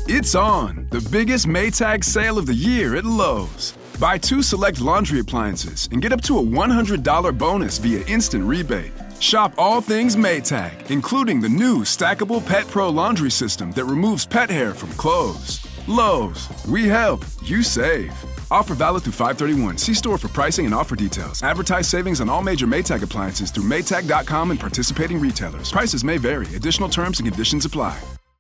It's on, the biggest Maytag sale of the year at Lowe's. Buy 2 select laundry appliances and get up to a $100 bonus via instant rebate. Shop all things Maytag, including the new stackable Pet Pro laundry system that removes pet hair from clothes. Lowe's, we help, you save. Offer valid through 5/31. See store for pricing and offer details. Advertise savings on all major Maytag appliances through Maytag.com and participating retailers. Prices may vary. Additional terms and conditions apply.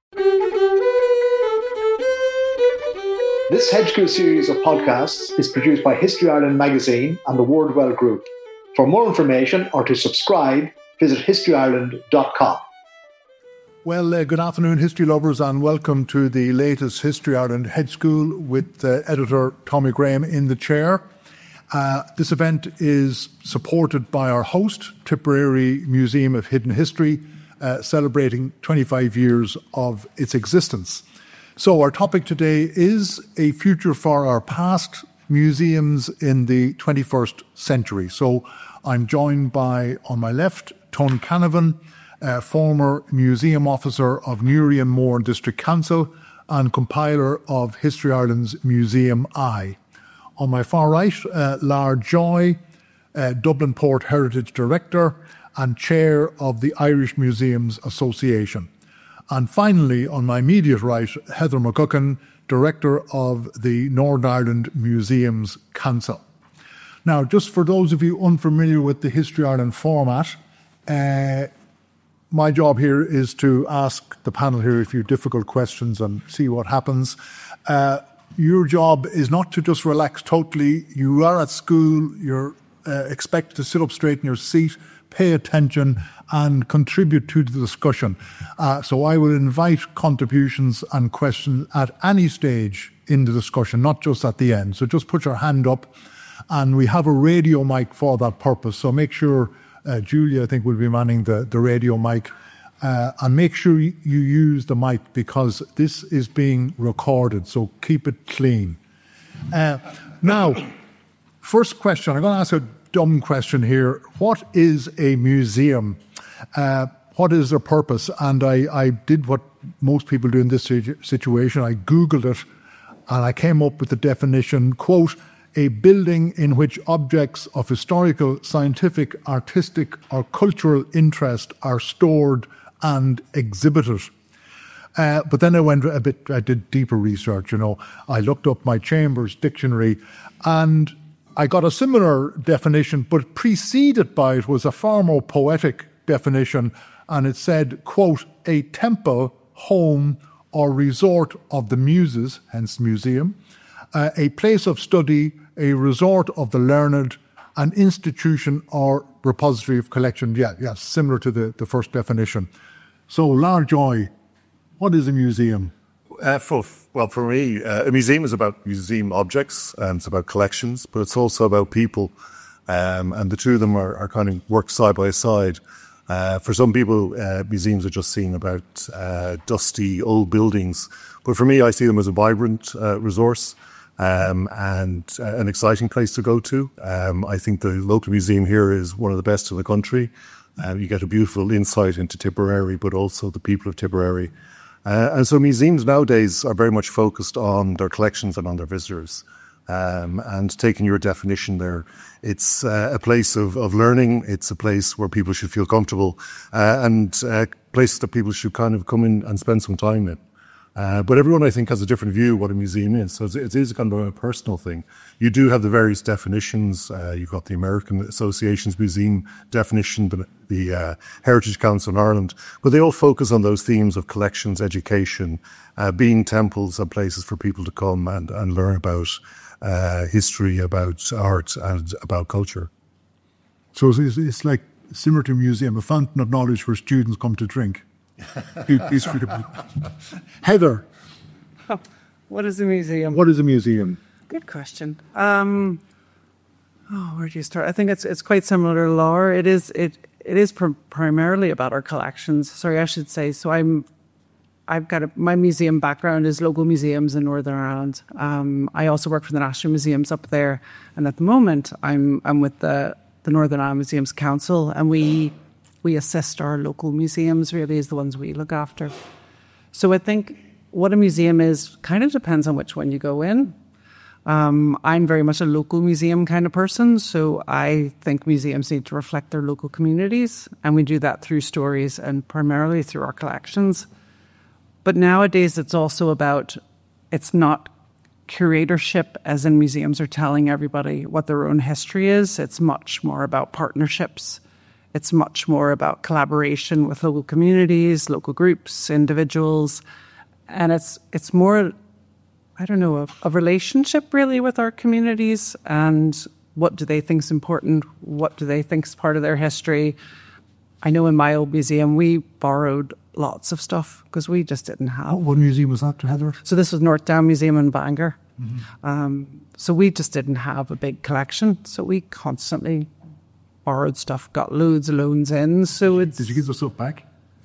This Hedge School series of podcasts is produced by History Ireland magazine and the Wordwell Group. For more information or to subscribe, visit historyireland.com. Well, good afternoon, history lovers, and welcome to the latest History Ireland Hedge School with editor Tommy Graham in the chair. This event is supported by our host, Tipperary Museum of Hidden History, celebrating 25 years of its existence. So our topic today is a future for our past museums in the 21st century. So I'm joined by, on my left, Tony Canavan, former museum officer of Newry and Moore District Council and compiler of History Ireland's Museum Eye. On my far right, Lar Joy, Dublin Port Heritage Director and Chair of the Irish Museums Association. And finally, on my immediate right, Heather McGuckin, Director of the Northern Ireland Museums Council. Now, just for those of you unfamiliar with the History Ireland format, my job here is to ask the panel here a few difficult questions and see what happens. Your job is not to just relax totally. You are at school, you're expected to sit up straight in your seat, pay attention and contribute to the discussion. So I will invite contributions and questions at any stage in the discussion, not just at the end. So just put your hand up, and we have a radio mic for that purpose. So make sure, Julia, I think, will be manning the radio mic. And make sure you use the mic because this is being recorded, so keep it clean. Now, first question, I'm going to ask a dumb question here. What is a museum? What is their purpose? And I did what most people do in this situation. I Googled it and I came up with the definition, quote, a building in which objects of historical, scientific, artistic or cultural interest are stored and exhibited. But then I did deeper research, I looked up my Chambers Dictionary and I got a similar definition, but preceded by it was a far more poetic definition, and it said, quote, a temple, home, or resort of the muses, hence museum, a place of study, a resort of the learned, an institution or repository of collection. Yeah, similar to the first definition. So, Lar Joy, what is a museum? For me, a museum is about museum objects, and it's about collections, but it's also about people, and the two of them are kind of work side by side. For some people, museums are just seen about dusty old buildings, but for me, I see them as a vibrant resource and an exciting place to go to. I think the local museum here is one of the best in the country. You get a beautiful insight into Tipperary, but also the people of Tipperary. And so museums nowadays are very much focused on their collections and on their visitors. And taking your definition there, it's a place of learning. It's a place where people should feel comfortable and a place that people should kind of come in and spend some time in. But everyone, I think, has a different view of what a museum is. So it is kind of a personal thing. You do have the various definitions. You've got the American Association's museum definition, the Heritage Council in Ireland, but they all focus on those themes of collections, education, being temples and places for people to come and learn about history, about art and about culture. So it's like similar to a museum, a fountain of knowledge where students come to drink. Heather. What is a museum? What is a museum? Good question. Where do you start? I think it's quite similar to Laura. It is primarily about our collections. Sorry, I should say. So my museum background is local museums in Northern Ireland. I also work for the National Museums up there, and at the moment I'm with the Northern Ireland Museums Council, and we assist our local museums. Really, is the ones we look after. So I think what a museum is kind of depends on which one you go in. I'm very much a local museum kind of person, so I think museums need to reflect their local communities, and we do that through stories and primarily through our collections. But nowadays it's also about, it's not curatorship as in museums are telling everybody what their own history is. It's much more about partnerships. It's much more about collaboration with local communities, local groups, individuals, and it's more, I don't know, a relationship really with our communities and what do they think is important, what do they think is part of their history. I know in my old museum we borrowed lots of stuff because we just didn't have. What museum was that, Heather? So this was North Down Museum in Bangor. Mm-hmm. So we just didn't have a big collection, so we constantly borrowed stuff, got loads of loans in. So it's. Did you give the stuff back?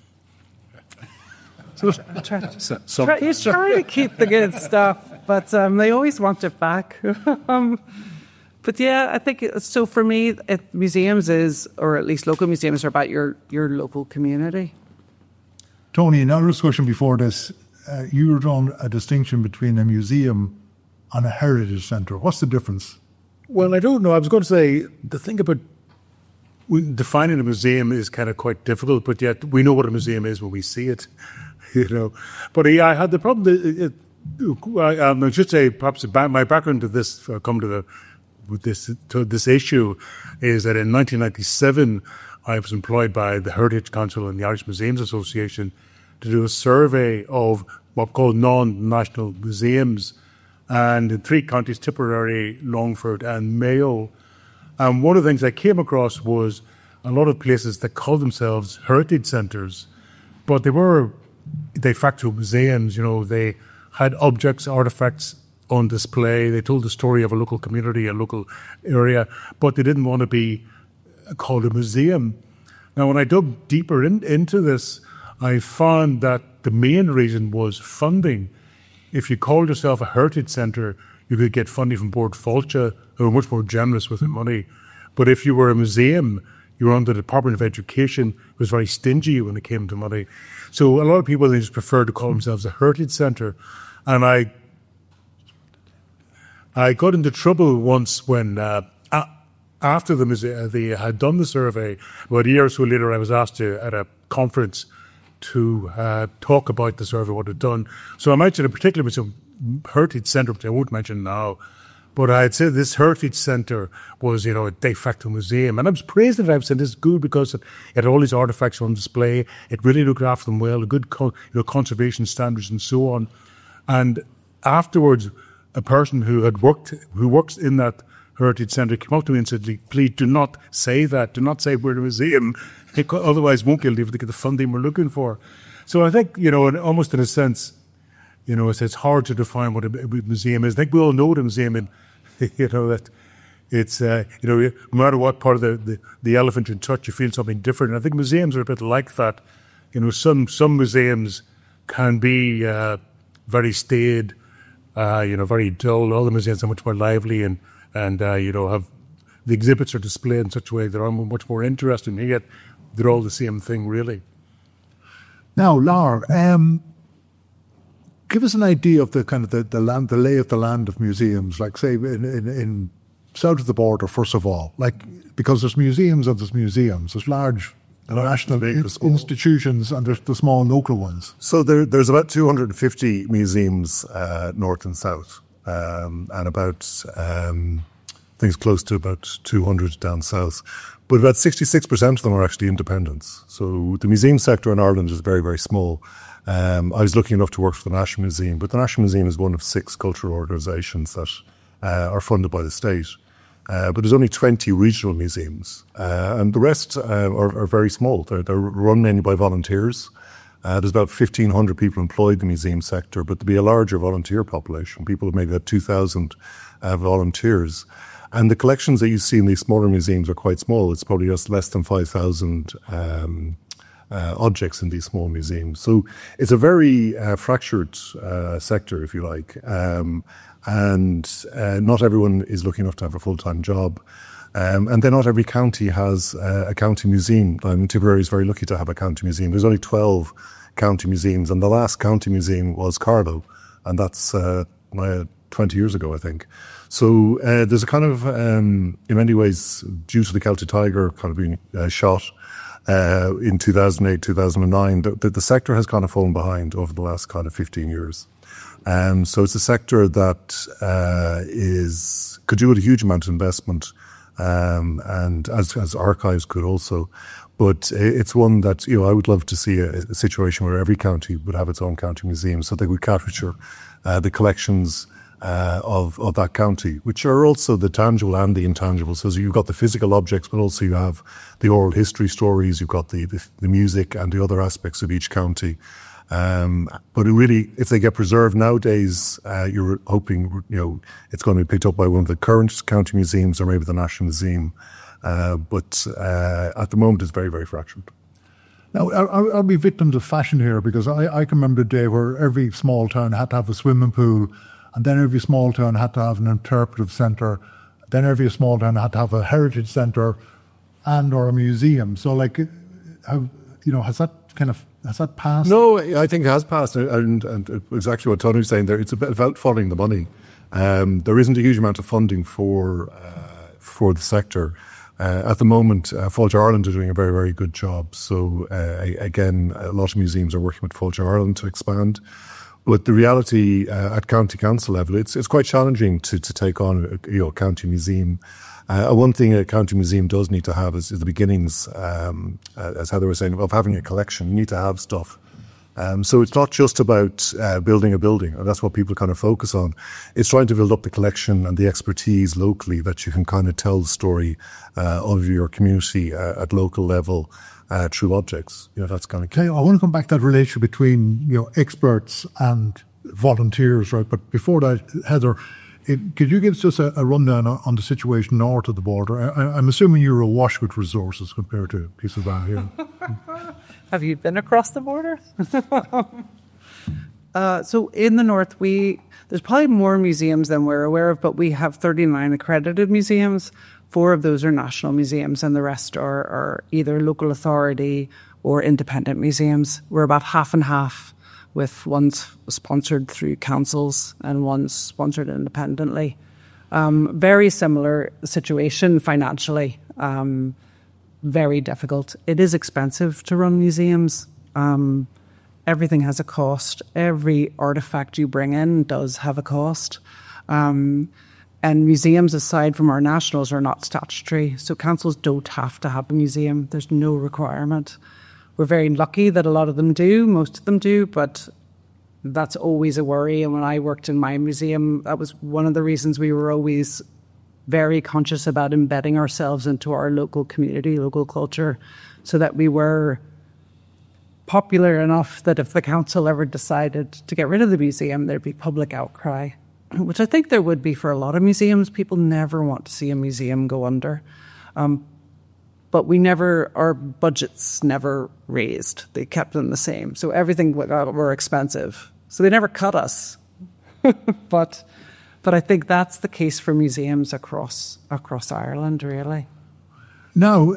He's trying to keep the good stuff, but they always want it back. But yeah, I think so. For me, museums is, or at least local museums, are about your local community. Tony, another discussion before this, you were drawing a distinction between a museum and a heritage centre. What's the difference? Well, I don't know. I was going to say the thing about defining a museum is kind of quite difficult, but yet we know what a museum is when we see it. But yeah, I had the problem. I should say, perhaps my background to this, to this issue, is that in 1997 I was employed by the Heritage Council and the Irish Museums Association to do a survey of what we call non-national museums, and in 3 counties: Tipperary, Longford, and Mayo. And one of the things I came across was a lot of places that called themselves heritage centres, but they were de facto museums. They had objects, artefacts on display. They told the story of a local community, a local area, but they didn't want to be called a museum. Now, when I dug deeper into this, I found that the main reason was funding. If you called yourself a heritage centre, you could get funding from Bord Fáilte, who were much more generous with their money. But if you were a museum, you were under the Department of Education, who was very stingy when it came to money. So a lot of people, they just preferred to call themselves a heritage centre. And I got into trouble once when, after they had done the survey, about a year or so later, I was asked at a conference to talk about the survey, what it had done. So I mentioned a particular heritage centre, which I won't mention now, but I had said this heritage centre was, a de facto museum. And I was praised it. I said this is good because it had all these artefacts on display. It really looked after them well, good conservation standards and so on. And afterwards, a person who works in that heritage centre came up to me and said, please do not say that. Do not say we're a museum. Otherwise, won't get able to get the funding we're looking for. So I think, almost in a sense, it's hard to define what a museum is. I think we all know what a museum is, that it's, no matter what part of the elephant you touch, you feel something different. And I think museums are a bit like that. Some museums can be very staid, very dull. Other museums are much more lively and have the exhibits are displayed in such a way that are much more interesting. And yet they're all the same thing, really. Now, Laura, give us an idea of the kind of the lay of the land of museums, like say in south of the border, first of all, because there's museums and there's museums, there's large national institutions and there's the small local ones. So there's about 250 museums north and south, and about things close to about 200 down south. But about 66% of them are actually independents. So the museum sector in Ireland is very, very small. I was lucky enough to work for the National Museum, but the National Museum is one of 6 cultural organisations that are funded by the state. But there's only 20 regional museums, and the rest are very small. They're run mainly by volunteers. There's about 1,500 people employed in the museum sector, but to be a larger volunteer population, people have maybe had 2,000 volunteers. And the collections that you see in these smaller museums are quite small. It's probably just less than 5,000 objects in these small museums. So it's a very fractured sector, if you like. And not everyone is lucky enough to have a full-time job. And then not every county has a county museum. Tipperary is very lucky to have a county museum. There's only 12 county museums, and the last county museum was Carlow, and that's 20 years ago, I think. So there's a kind of, in many ways, due to the Celtic Tiger kind of being shot in 2008, 2009, the sector has kind of fallen behind over the last kind of 15 years. So it's a sector that could do with a huge amount of investment, and as archives could also. But it's one that, I would love to see a situation where every county would have its own county museum, so they would capture the collections of that county, which are also the tangible and the intangible. So you've got the physical objects, but also you have the oral history stories, you've got the music and the other aspects of each county. But it really, if they get preserved nowadays, you're hoping, it's going to be picked up by one of the current county museums or maybe the National Museum. But at the moment, it's very, very fractured. Now, I'll be victim to fashion here, because I can remember a day where every small town had to have a swimming pool, and then every small town had to have an interpretive centre, then every small town had to have a heritage centre and or a museum. So, has that passed? No, I think it has passed, and exactly what Tony was saying there. It's about following the money. There isn't a huge amount of funding for the sector. At the moment, Fáilte Ireland are doing a very, very good job. So again, a lot of museums are working with Fáilte Ireland to expand. But the reality at county council level, it's quite challenging to take on a county museum. One thing a county museum does need to have is the beginnings, as Heather was saying, of having a collection. You need to have stuff. So it's not just about building a building, and that's what people kind of focus on. It's trying to build up the collection and the expertise locally that you can kind of tell the story of your community at local level through objects. That's kind of key. Okay, I want to come back to that relationship between experts and volunteers, right? But before that, Heather, could you give us just a rundown on the situation north of the border? I'm assuming you're awash with resources compared to a piece of that here. Have you been across the border? So in the north, there's probably more museums than we're aware of, but we have 39 accredited museums. 4 of those are national museums, and the rest are either local authority or independent museums. We're about half and half, with ones sponsored through councils and ones sponsored independently. Very similar situation financially. Very difficult. It is expensive to run museums. Everything has a cost. Every artifact you bring in does have a cost. And museums, aside from our nationals, are not statutory. So councils don't have to have a museum. There's no requirement. We're very lucky that a lot of them do. Most of them do, but that's always a worry. And when I worked in my museum, that was one of the reasons we were always very conscious about embedding ourselves into our local community, local culture, so that we were popular enough that if the council ever decided to get rid of the museum, there'd be public outcry, which I think there would be for a lot of museums. People never want to see a museum go under. But our budgets never raised. They kept them the same. So everything were expensive. So they never cut us. But I think that's the case for museums across Ireland, really. Now,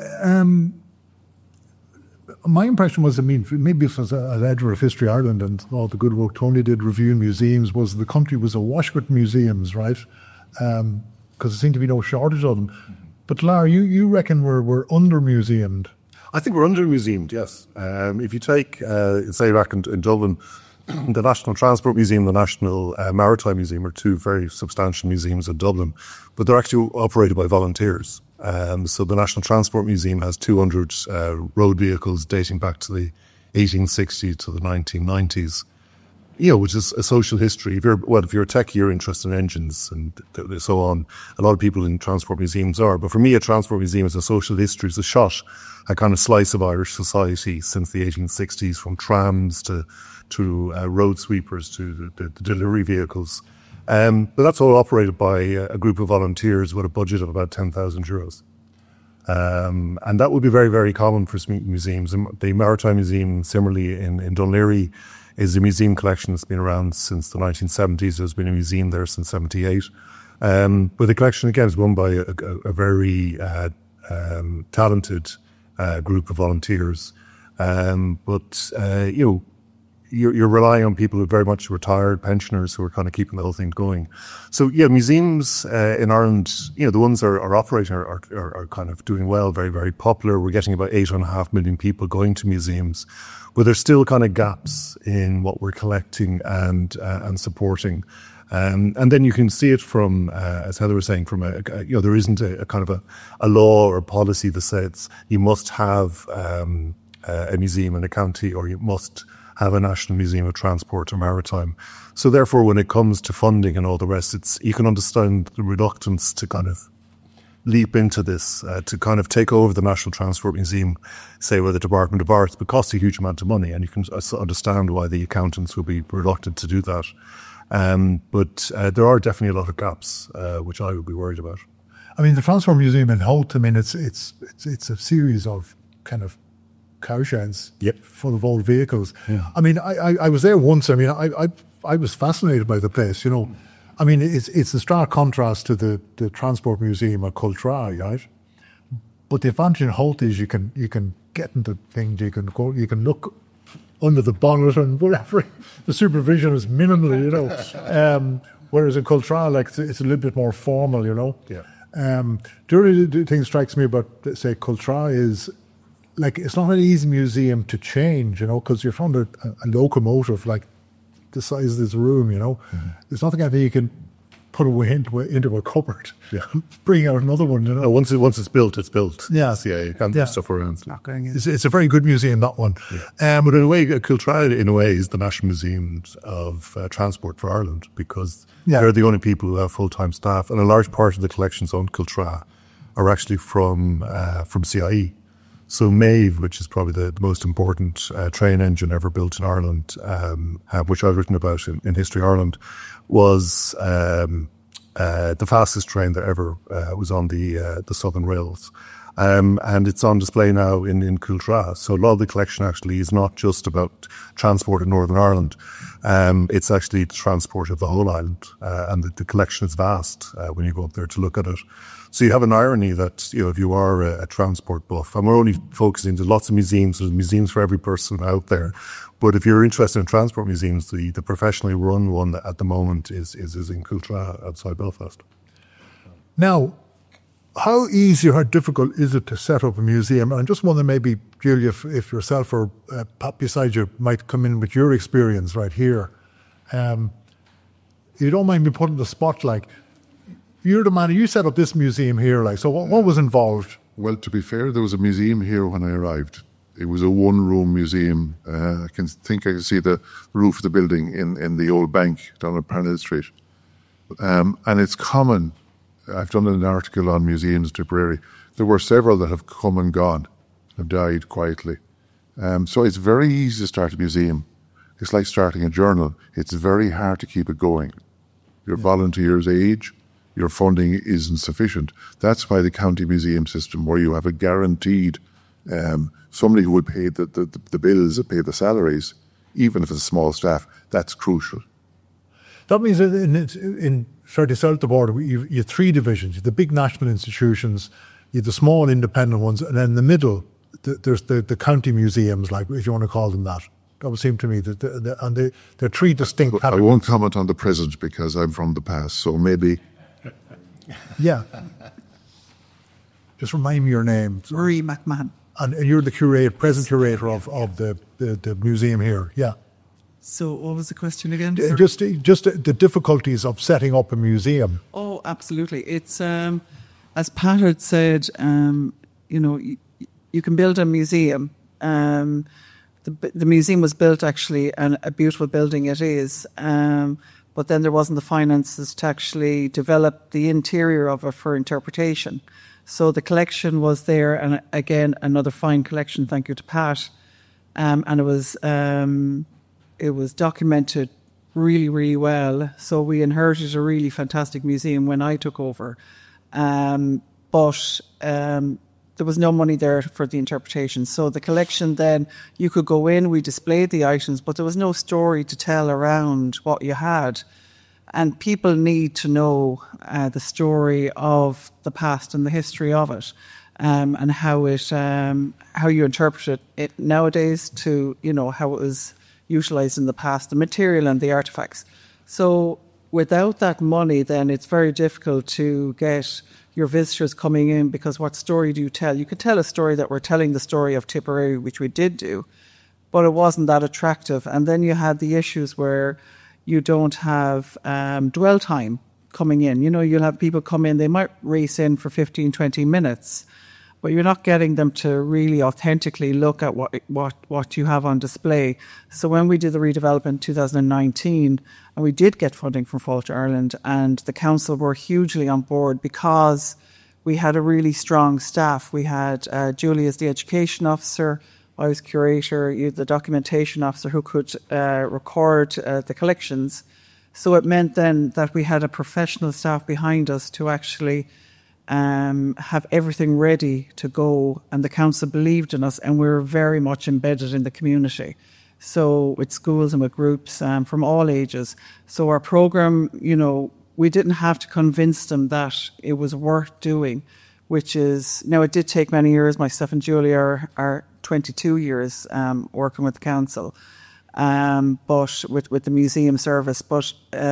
my impression was, maybe as an editor of History Ireland and all the good work Tony did reviewing museums, was the country was awash with museums, right? Because there seemed to be no shortage of them. But Lar, you reckon we're under-museumed? I think we're under-museumed, yes. If you take, say, back in Dublin, the National Transport Museum, the National Maritime Museum are 2 very substantial museums in Dublin, but they're actually operated by volunteers. So the National Transport Museum has 200 road vehicles dating back to the 1860s to the 1990s. Which is a social history. If you're a techie, you're interested in engines and so on. A lot of people in transport museums are. But for me, a transport museum is a social history. It's a kind of slice of Irish society since the 1860s, from trams to road sweepers to the delivery vehicles. But that's all operated by a group of volunteers with a budget of about €10,000. And that would be very, very common for museums. The Maritime Museum, similarly in Dún Laoghaire, is a museum collection that's been around since the 1970s. There's been a museum there since 1978. But the collection, again, is run by a very talented group of volunteers. But you're relying on people who are very much retired pensioners who are kind of keeping the whole thing going. So yeah, museums in Ireland, the ones that are operating are kind of doing well, very, very popular. We're getting about 8.5 million people going to museums, but there's still kind of gaps in what we're collecting and supporting. And then you can see it from, as Heather was saying, from there isn't a kind of a law or policy that says you must have a museum in a county, or you must have a National Museum of Transport or Maritime. So therefore, when it comes to funding and all the rest, you can understand the reluctance to kind of leap into this, to kind of take over the National Transport Museum, say with the Department of Arts, but costs a huge amount of money, and you can understand why the accountants will be reluctant to do that. But there are definitely a lot of gaps, which I would be worried about. I mean, the Transport Museum in Howth, I mean, it's a series of kind of cow sheds full of old vehicles. Yeah. I mean, I was there once. I mean, I was fascinated by the place, I mean, it's a stark contrast to the Transport Museum at Cultra, right? But the advantage in Howth is you can get into things, you can look under the bonnet and whatever. The supervision is minimal, whereas in Cultra, it's a little bit more formal, Yeah. The other thing that strikes me about, say, Cultra is, it's not an easy museum to change, because you're from a locomotive the size of this room, Mm-hmm. There's nothing I think you can put away into a cupboard. Yeah. Bring out another one, Once it's built, it's built. Yeah. So, you can't put stuff around. It's a very good museum, that one. Yeah. But in a way, Cultra, in a way, is the National Museum of Transport for Ireland, because they're the only people who have full-time staff, and a large part of the collections on Cultra are actually from CIE. So Maeve, which is probably the most important train engine ever built in Ireland, which I've written about in History Ireland, was the fastest train that ever was on the Southern Rails. And it's on display now in Cultra. So a lot of the collection actually is not just about transport in Northern Ireland. It's actually the transport of the whole island. And the collection is vast when you go up there to look at it. So you have an irony that, if you are a transport buff, and we're only focusing, there's lots of museums, there's museums for every person out there. But if you're interested in transport museums, the professionally run one at the moment is in Cultra outside Belfast. Now, how easy or how difficult is it to set up a museum? And I just wonder, maybe, Julia, if yourself or Pat beside you might come in with your experience right here. You don't mind me putting the spotlight. You're the man, you set up this museum here, so what was involved? Well, to be fair, there was a museum here when I arrived. It was a one-room museum. I can see the roof of the building in the old bank down at Parnell Street. And it's common. I've done an article on museums in Tipperary. There were several that have come and gone, have died quietly. So it's very easy to start a museum. It's like starting a journal. It's very hard to keep it going. Your volunteers age. Your funding isn't sufficient. That's why the county museum system, where you have a guaranteed somebody who would pay the bills, pay the salaries, even if it's a small staff, that's crucial. That means in fairly south of the border, you have three divisions. You have the big national institutions, you have the small independent ones, and then in the middle, there's the county museums, if you want to call them that. That would seem to me that they're three distinct categories. I won't comment on the present because I'm from the past, so maybe... Yeah. Just remind me your name. Marie McMahon. And you're the present curator of the museum here. Yeah. So what was the question again? Just the difficulties of setting up a museum. Oh, absolutely. It's, as Pat had said, you can build a museum. The museum was built actually, and a beautiful building it is. But then there wasn't the finances to actually develop the interior of it for interpretation. So the collection was there, and again, another fine collection, thank you to Pat. And it was documented really, really well. So we inherited a really fantastic museum when I took over. But there was no money there for the interpretation. So the collection then, you could go in, we displayed the items, but there was no story to tell around what you had. And people need to know the story of the past and the history of it, and how you interpret it nowadays to, how it was utilised in the past, the material and the artefacts. So without that money, then it's very difficult to get your visitors coming in, because what story do you tell? You could tell a story that we're telling the story of Tipperary, which we did do, but it wasn't that attractive. And then you had the issues where you don't have dwell time coming in. You know, you'll have people come in, they might race in for 15, 20 minutes, but you're not getting them to really authentically look at what you have on display. So when we did the redevelopment in 2019, and we did get funding from Fáilte Ireland, and the council were hugely on board because we had a really strong staff. We had Julie as the education officer, I was curator, you had the documentation officer who could record the collections. So it meant then that we had a professional staff behind us to actually have everything ready to go, and the council believed in us, and we were very much embedded in the community. So with schools and with groups from all ages. So our programme, you know, we didn't have to convince them that it was worth doing, which is, now it did take many years. Myself and Julie are 22 years working with the council, but with the museum service. But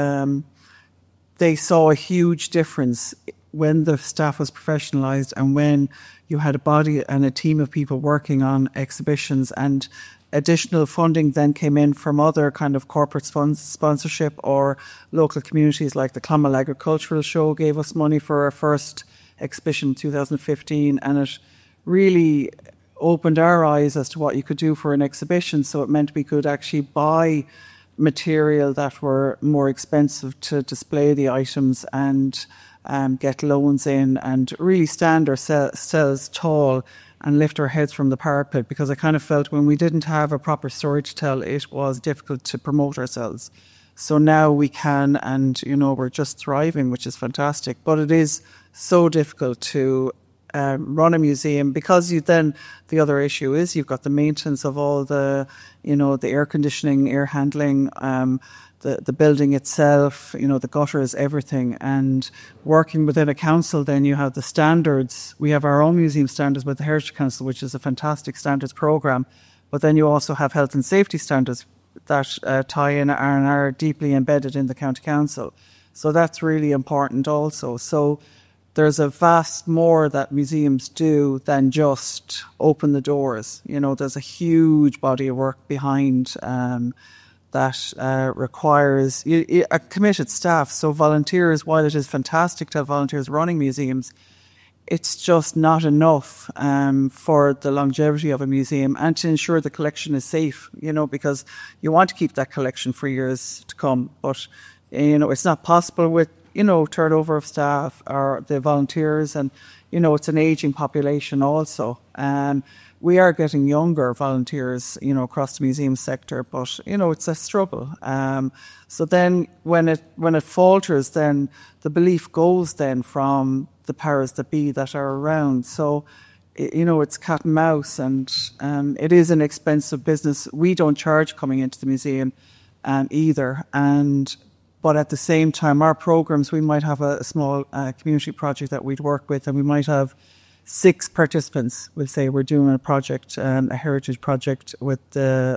they saw a huge difference when the staff was professionalised and when you had a body and a team of people working on exhibitions, and additional funding then came in from other kind of corporate sponsorship or local communities, like the Clonmel Agricultural Show gave us money for our first exhibition in 2015, and it really opened our eyes as to what you could do for an exhibition. So it meant we could actually buy material that were more expensive to display the items, and get loans in, and really stand ourselves tall and lift our heads from the parapet, because I kind of felt when we didn't have a proper story to tell, it was difficult to promote ourselves. So now we can, and you know, we're just thriving, which is fantastic. But it is so difficult to run a museum, because the other issue is you've got the maintenance of all the, you know, the air conditioning, air handling, the building itself, you know, the gutters, everything. And working within a council, then you have the standards. We have our own museum standards with the Heritage Council, which is a fantastic standards programme. But then you also have health and safety standards that tie in and are deeply embedded in the county council. So that's really important also. So there's a vast more that museums do than just open the doors. You know, there's a huge body of work behind that requires a committed staff. So volunteers, while it is fantastic to have volunteers running museums, it's just not enough for the longevity of a museum and to ensure the collection is safe, you know, because you want to keep that collection for years to come. But, you know, it's not possible with, you know, turnover of staff or the volunteers, and, you know, it's an ageing population also. We are getting younger volunteers, you know, across the museum sector, but, you know, it's a struggle. So then when it falters, then the belief goes then from the powers that be that are around. So, you know, it's cat and mouse, and it is an expensive business. We don't charge coming into the museum either. But at the same time, our programs, we might have a small community project that we'd work with, and we might have 6 participants. We'll say we're doing a project, a heritage project with the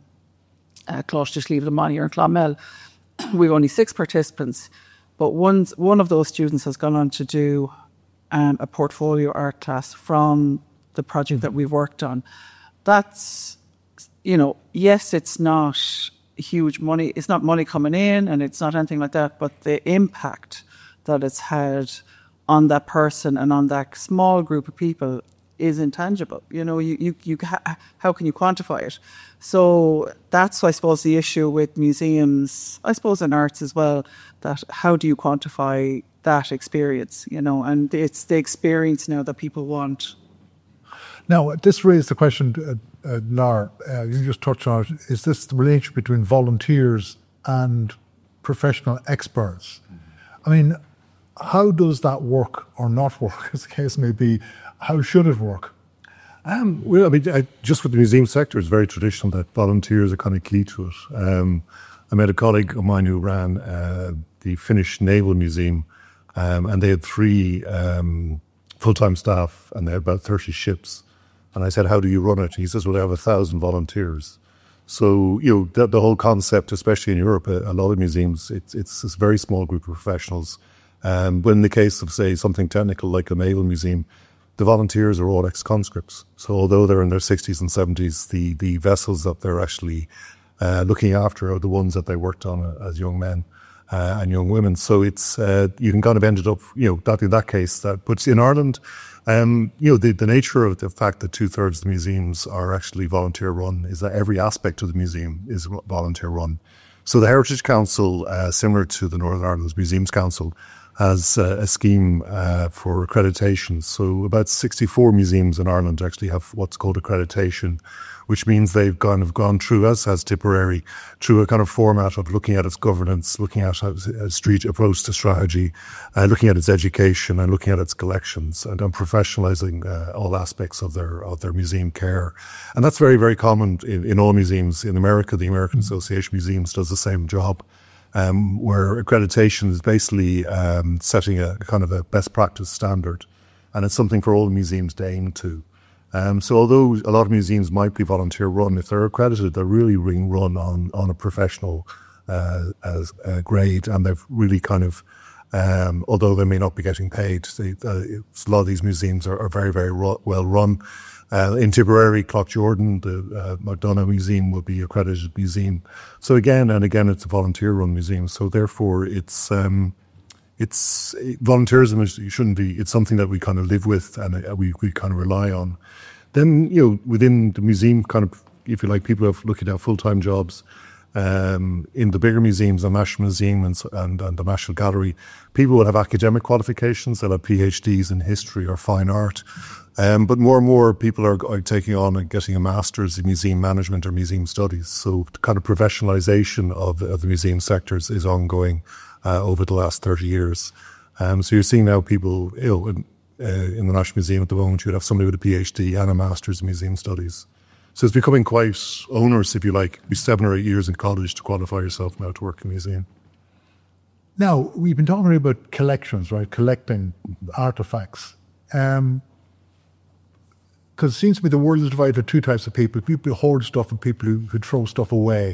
Cláiste Sliabh na Mbainne in Clonmel. We've only 6 participants, but one of those students has gone on to do a portfolio art class from the project that we've worked on. That's, you know, yes, it's not huge money. It's not money coming in, and it's not anything like that, but the impact that it's had on that person and on that small group of people is intangible. You know, how can you quantify it? So that's, I suppose, the issue with museums, I suppose in arts as well, that how do you quantify that experience, you know, and it's the experience now that people want. Now, this raised the question, Lar, you just touched on it, is this the relationship between volunteers and professional experts? I mean, how does that work or not work, as the case may be? How should it work? Well, I mean, just with the museum sector, it's very traditional that volunteers are kind of key to it. I met a colleague of mine who ran the Finnish Naval Museum, and they had 3 full-time staff, and they had about 30 ships. And I said, how do you run it? He says, well, they have 1,000 volunteers. So, the whole concept, especially in Europe, a lot of museums, it's a very small group of professionals. But in the case of, say, something technical like the Naval Museum, the volunteers are all ex-conscripts. So although they're in their 60s and 70s, the vessels that they're actually looking after are the ones that they worked on as young men and young women. So it's you can kind of ended up, that in that case. But in Ireland, the nature of the fact that 2/3 of the museums are actually volunteer run is that every aspect of the museum is volunteer run. So the Heritage Council, similar to the Northern Ireland Museums Council, has a scheme for accreditation. So about 64 museums in Ireland actually have what's called accreditation, which means they've kind of gone through, as has Tipperary, through a kind of format of looking at its governance, looking at a street approach to strategy, looking at its education and looking at its collections and professionalising all aspects of their museum care. And that's very, very common in all museums. In America, the American Association of Museums does the same job. Where accreditation is basically setting a kind of a best practice standard, and it's something for all museums to aim to. So although a lot of museums might be volunteer run, if they're accredited, they're really being run on a professional grade, and they've really kind of, although they may not be getting paid, a lot of these museums are very, very well run. In Tipperary, Cloughjordan, the McDonagh Museum will be accredited museum. So again and again, it's a volunteer-run museum. So therefore, it's volunteerism shouldn't be. It's something that we kind of live with and we kind of rely on. Then within the museum, kind of, if you like, people are looking at full-time jobs. In the bigger museums, the National Museum and the National Gallery, people will have academic qualifications. They'll have PhDs in history or fine art. But more and more people are taking on and getting a master's in museum management or museum studies. So the kind of professionalisation of the museum sectors is ongoing over the last 30 years. So you're seeing now people, in the National Museum at the moment, you'd have somebody with a PhD and a master's in museum studies. So it's becoming quite onerous, if you like. It'd be 7 or 8 years in college to qualify yourself now to work in a museum. Now, we've been talking about collections, right? Collecting artefacts. Because it seems to me the world is divided into two types of people who hoard stuff and people who throw stuff away.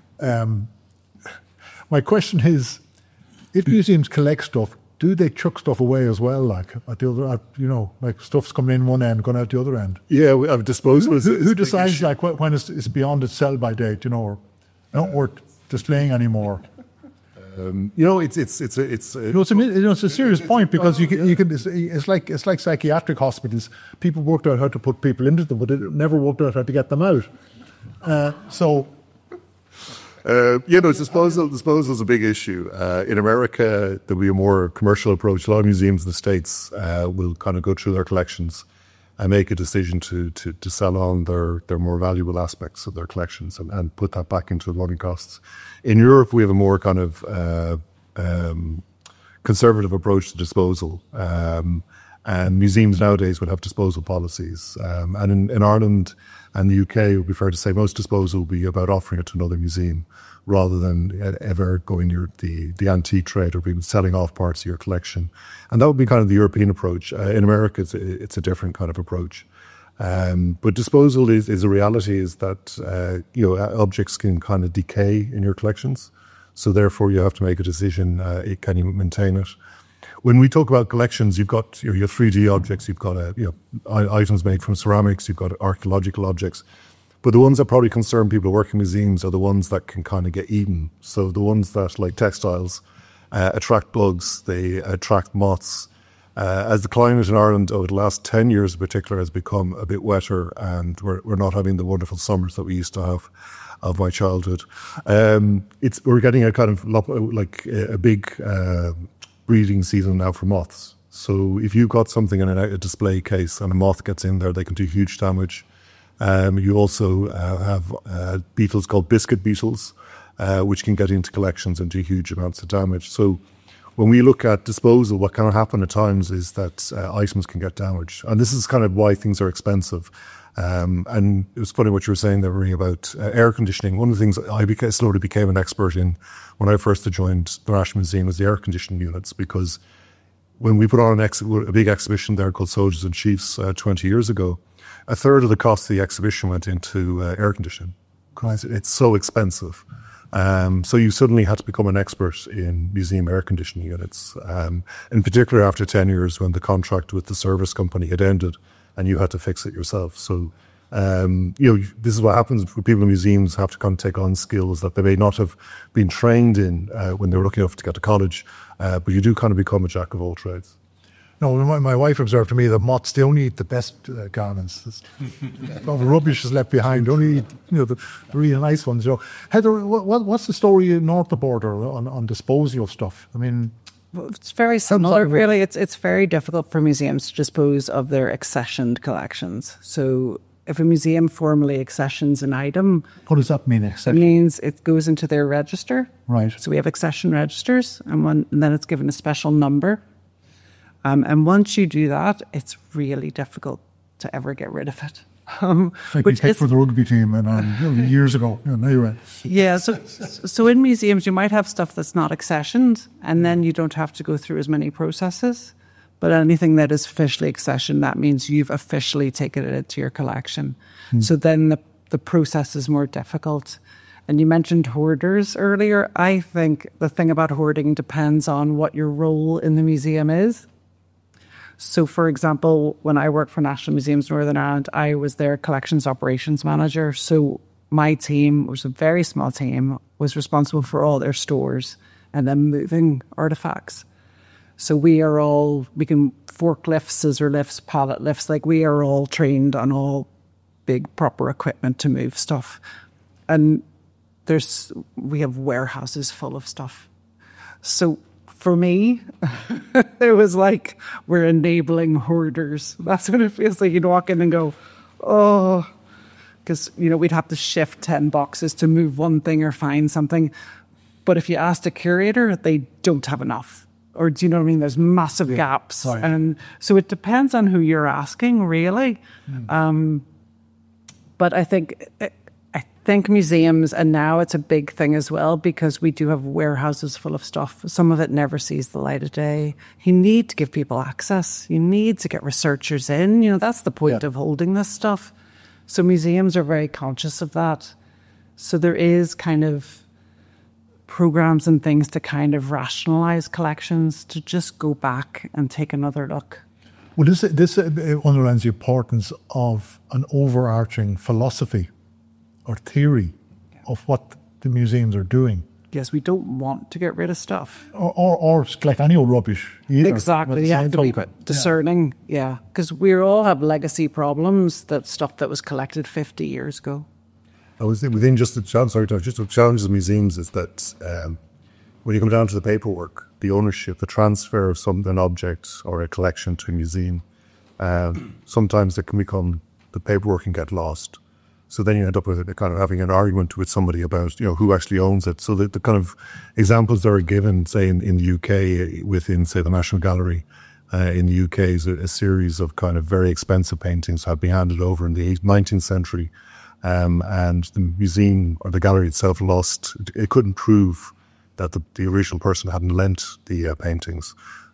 My question is, if museums collect stuff, do they chuck stuff away as well? Like at the other, like stuff's coming in one end, going out the other end. Yeah, we have disposal. Who decides like when it's beyond its sell-by date, or not worth displaying anymore? It's a serious point because you can. It's like psychiatric hospitals. People worked out how to put people into them, but they never worked out how to get them out. Disposal is a big issue. In America, there'll be a more commercial approach. A lot of museums in the States will kind of go through their collections and make a decision to sell on their more valuable aspects of their collections and put that back into running costs. In Europe, we have a more kind of conservative approach to disposal. And museums nowadays would have disposal policies. And in Ireland and the UK, it would be fair to say most disposal would be about offering it to another museum rather than ever going near the antique trade or being selling off parts of your collection. And that would be kind of the European approach. In America, it's a different kind of approach. But disposal is a reality, is that objects can kind of decay in your collections. So therefore, you have to make a decision, can you maintain it? When we talk about collections, you've got your 3D objects, you've got items made from ceramics, you've got archaeological objects. But the ones that probably concern people who work in museums are the ones that can kind of get eaten. So the ones that, like textiles, attract bugs, they attract moths. As the climate in Ireland over the last 10 years in particular has become a bit wetter, and we're not having the wonderful summers that we used to have of my childhood, we're getting a kind of like a big breeding season now for moths. So if you've got something in a display case and a moth gets in there, they can do huge damage. You also have beetles called biscuit beetles, which can get into collections and do huge amounts of damage. So when we look at disposal, what can happen at times is that items can get damaged. And this is kind of why things are expensive. And it was funny what you were saying there, Marie, about air conditioning. One of the things I slowly became an expert in when I first joined the National Museum was the air conditioning units, because when we put on a big exhibition there called Soldiers and Chiefs 20 years ago, a third of the cost of the exhibition went into air conditioning, because it's so expensive. So you suddenly had to become an expert in museum air conditioning units, in particular after 10 years when the contract with the service company had ended and you had to fix it yourself. So, this is what happens when people in museums have to kind of take on skills that they may not have been trained in when they were lucky enough to get to college, but you do kind of become a jack of all trades. No, my wife observed to me that moths, they only eat the best garments. All the rubbish is left behind. They only eat, the really nice ones. Heather, what's the story north of the border on disposing of stuff? I mean, it's very similar, really. It's very difficult for museums to dispose of their accessioned collections. So if a museum formally accessions an item... What does that mean, accession? It means it goes into their register. Right. So we have accession registers, and then it's given a special number. And once you do that, it's really difficult to ever get rid of it. Like we picked for the rugby team years ago. Now you're right. Yeah, so in museums you might have stuff that's not accessioned, and then you don't have to go through as many processes. But anything that is officially accessioned, that means you've officially taken it into your collection. So then the process is more difficult. And you mentioned hoarders earlier. I think the thing about hoarding depends on what your role in the museum is. So, for example, when I worked for National Museums Northern Ireland, I was their collections operations manager. So my team, which was a very small team, was responsible for all their stores and then moving artefacts. So we can forklifts, scissor lifts, pallet lifts, we are all trained on all big proper equipment to move stuff. And we have warehouses full of stuff. So for me, it was like we're enabling hoarders. That's what it feels like. You'd walk in and go, oh, because, we'd have to shift 10 boxes to move one thing or find something. But if you asked a curator, they don't have enough. Or do you know what I mean? There's massive gaps. Right. And so it depends on who you're asking, really. But I think museums, and now it's a big thing as well, because we do have warehouses full of stuff. Some of it never sees the light of day. You need to give people access. You need to get researchers in. That's the point of holding this stuff. So museums are very conscious of that. So there is kind of programs and things to kind of rationalize collections, to just go back and take another look. Well, this underlines the importance of an overarching philosophy or theory of what the museums are doing. Yes, we don't want to get rid of stuff. Or collect any old rubbish either. Exactly, you have to be discerning, because we all have legacy problems, stuff that was collected 50 years ago. I was within just the challenge of museums is that when you come down to the paperwork, the ownership, the transfer of an object or a collection to a museum, sometimes it can become, the paperwork can get lost. So then you end up with kind of having an argument with somebody about, who actually owns it. So the kind of examples that are given, say in the UK, within, say, the National Gallery in the UK, is a series of kind of very expensive paintings have been handed over in the 19th century. And the museum or the gallery itself it couldn't prove that the original person hadn't lent the paintings.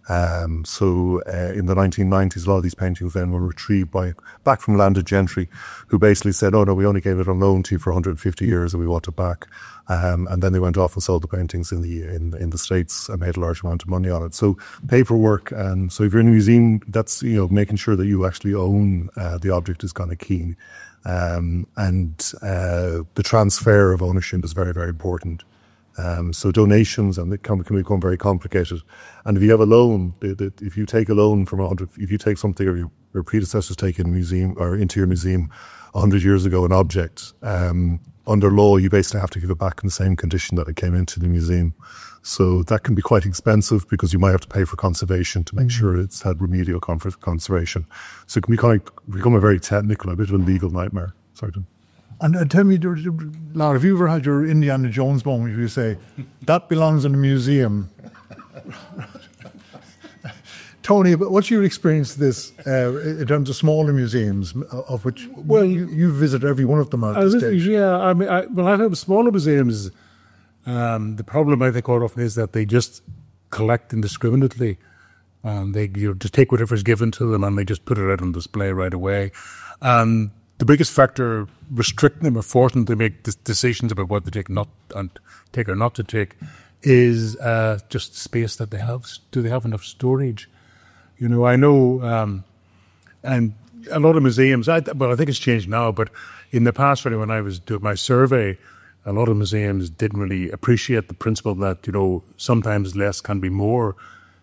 So in the 1990s, a lot of these paintings then were retrieved back from landed gentry, who basically said, oh no, we only gave it on loan to you for 150 years and we want it back. And then they went off and sold the paintings in the States and made a large amount of money on it. So paperwork, and so if you're in a museum, that's, making sure that you actually own the object is kind of key. And the transfer of ownership is very, very important. So donations, and it can become very complicated. And if you have a loan, if you take a loan if you take something, or your predecessors take in a museum or into your museum 100 years ago, an object, under law, you basically have to give it back in the same condition that it came into the museum. So that can be quite expensive, because you might have to pay for conservation to make sure it's had remedial conservation. So it can become a very technical, a bit of a legal nightmare. Sorry, Tim. And tell me, Lara, have you ever had your Indiana Jones moment where you say, that belongs in a museum? Tony, what's your experience of this in terms of smaller museums, of which you visit every one of them at this stage? Yeah, I mean, when I have smaller museums, the problem I think quite often is that they just collect indiscriminately. They just take whatever is given to them and they just put it out on display right away. And the biggest factor restricting them or forcing them to make decisions about what they take or not to take is just space that they have. Do they have enough storage? I know, and a lot of museums, I think it's changed now, but in the past, really, when I was doing my survey, a lot of museums didn't really appreciate the principle that, sometimes less can be more.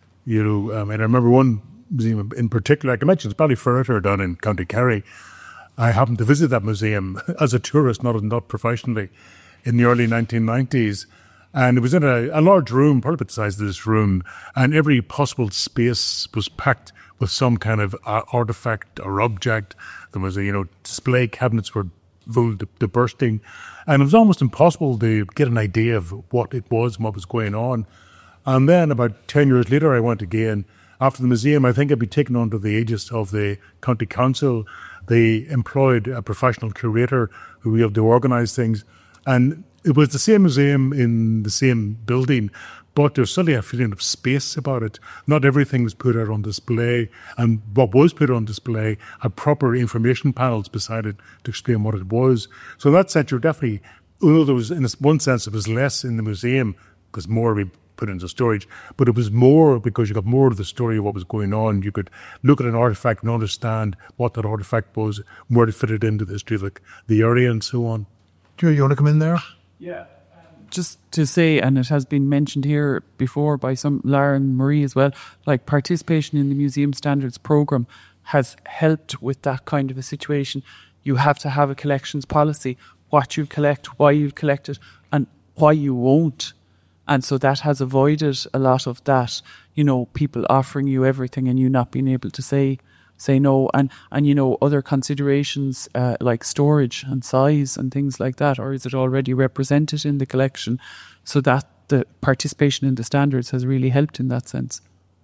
And I remember one museum in particular, like I mentioned, it's Ballyferriter down in County Kerry. I happened to visit that museum as a tourist, not professionally, in the early 1990s. And it was in a large room, probably about the size of this room, and every possible space was packed with some kind of artifact or object. There was display cabinets were full to bursting. And it was almost impossible to get an idea of what it was and what was going on. And then about 10 years later, I went again. After the museum, I think I'd be taken under the aegis of the county council. They employed a professional curator who helped to organise things. And it was the same museum in the same building, but there's suddenly a feeling of space about it. Not everything was put out on display, and what was put on display had proper information panels beside it to explain what it was. So in that sense, you're definitely, although there was, in one sense, it was less in the museum because more we put into storage, but it was more because you got more of the story of what was going on. You could look at an artifact and understand what that artifact was, where it fitted into the history of the area and so on. Do you want to come in there? Yeah. Just to say, and it has been mentioned here before by some Lara and Marie as well, like participation in the Museum Standards Programme has helped with that kind of a situation. You have to have a collections policy, what you collect, why you collect it, and why you won't. And so that has avoided a lot of that, people offering you everything and you not being able to say no, and other considerations like storage and size and things like that, or is it already represented in the collection, so that the participation in the standards has really helped in that sense.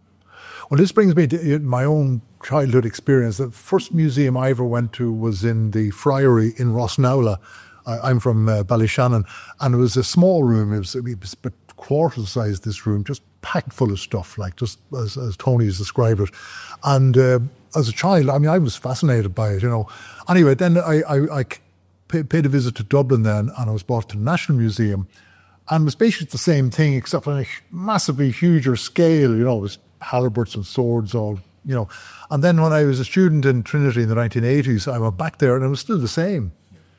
Well, this brings me to my own childhood experience. The first museum I ever went to was in the Friary in Rossnowla. I'm from Ballyshannon, and it was a small room. It was about quarter the size of this room, just packed full of stuff, like just as Tony has described it. And as a child, I was fascinated by it, Anyway, then I paid a visit to Dublin then, and I was brought to the National Museum, and it was basically the same thing, except on a massively huger scale, it was halberds and swords all, And then when I was a student in Trinity in the 1980s, I went back there and it was still the same.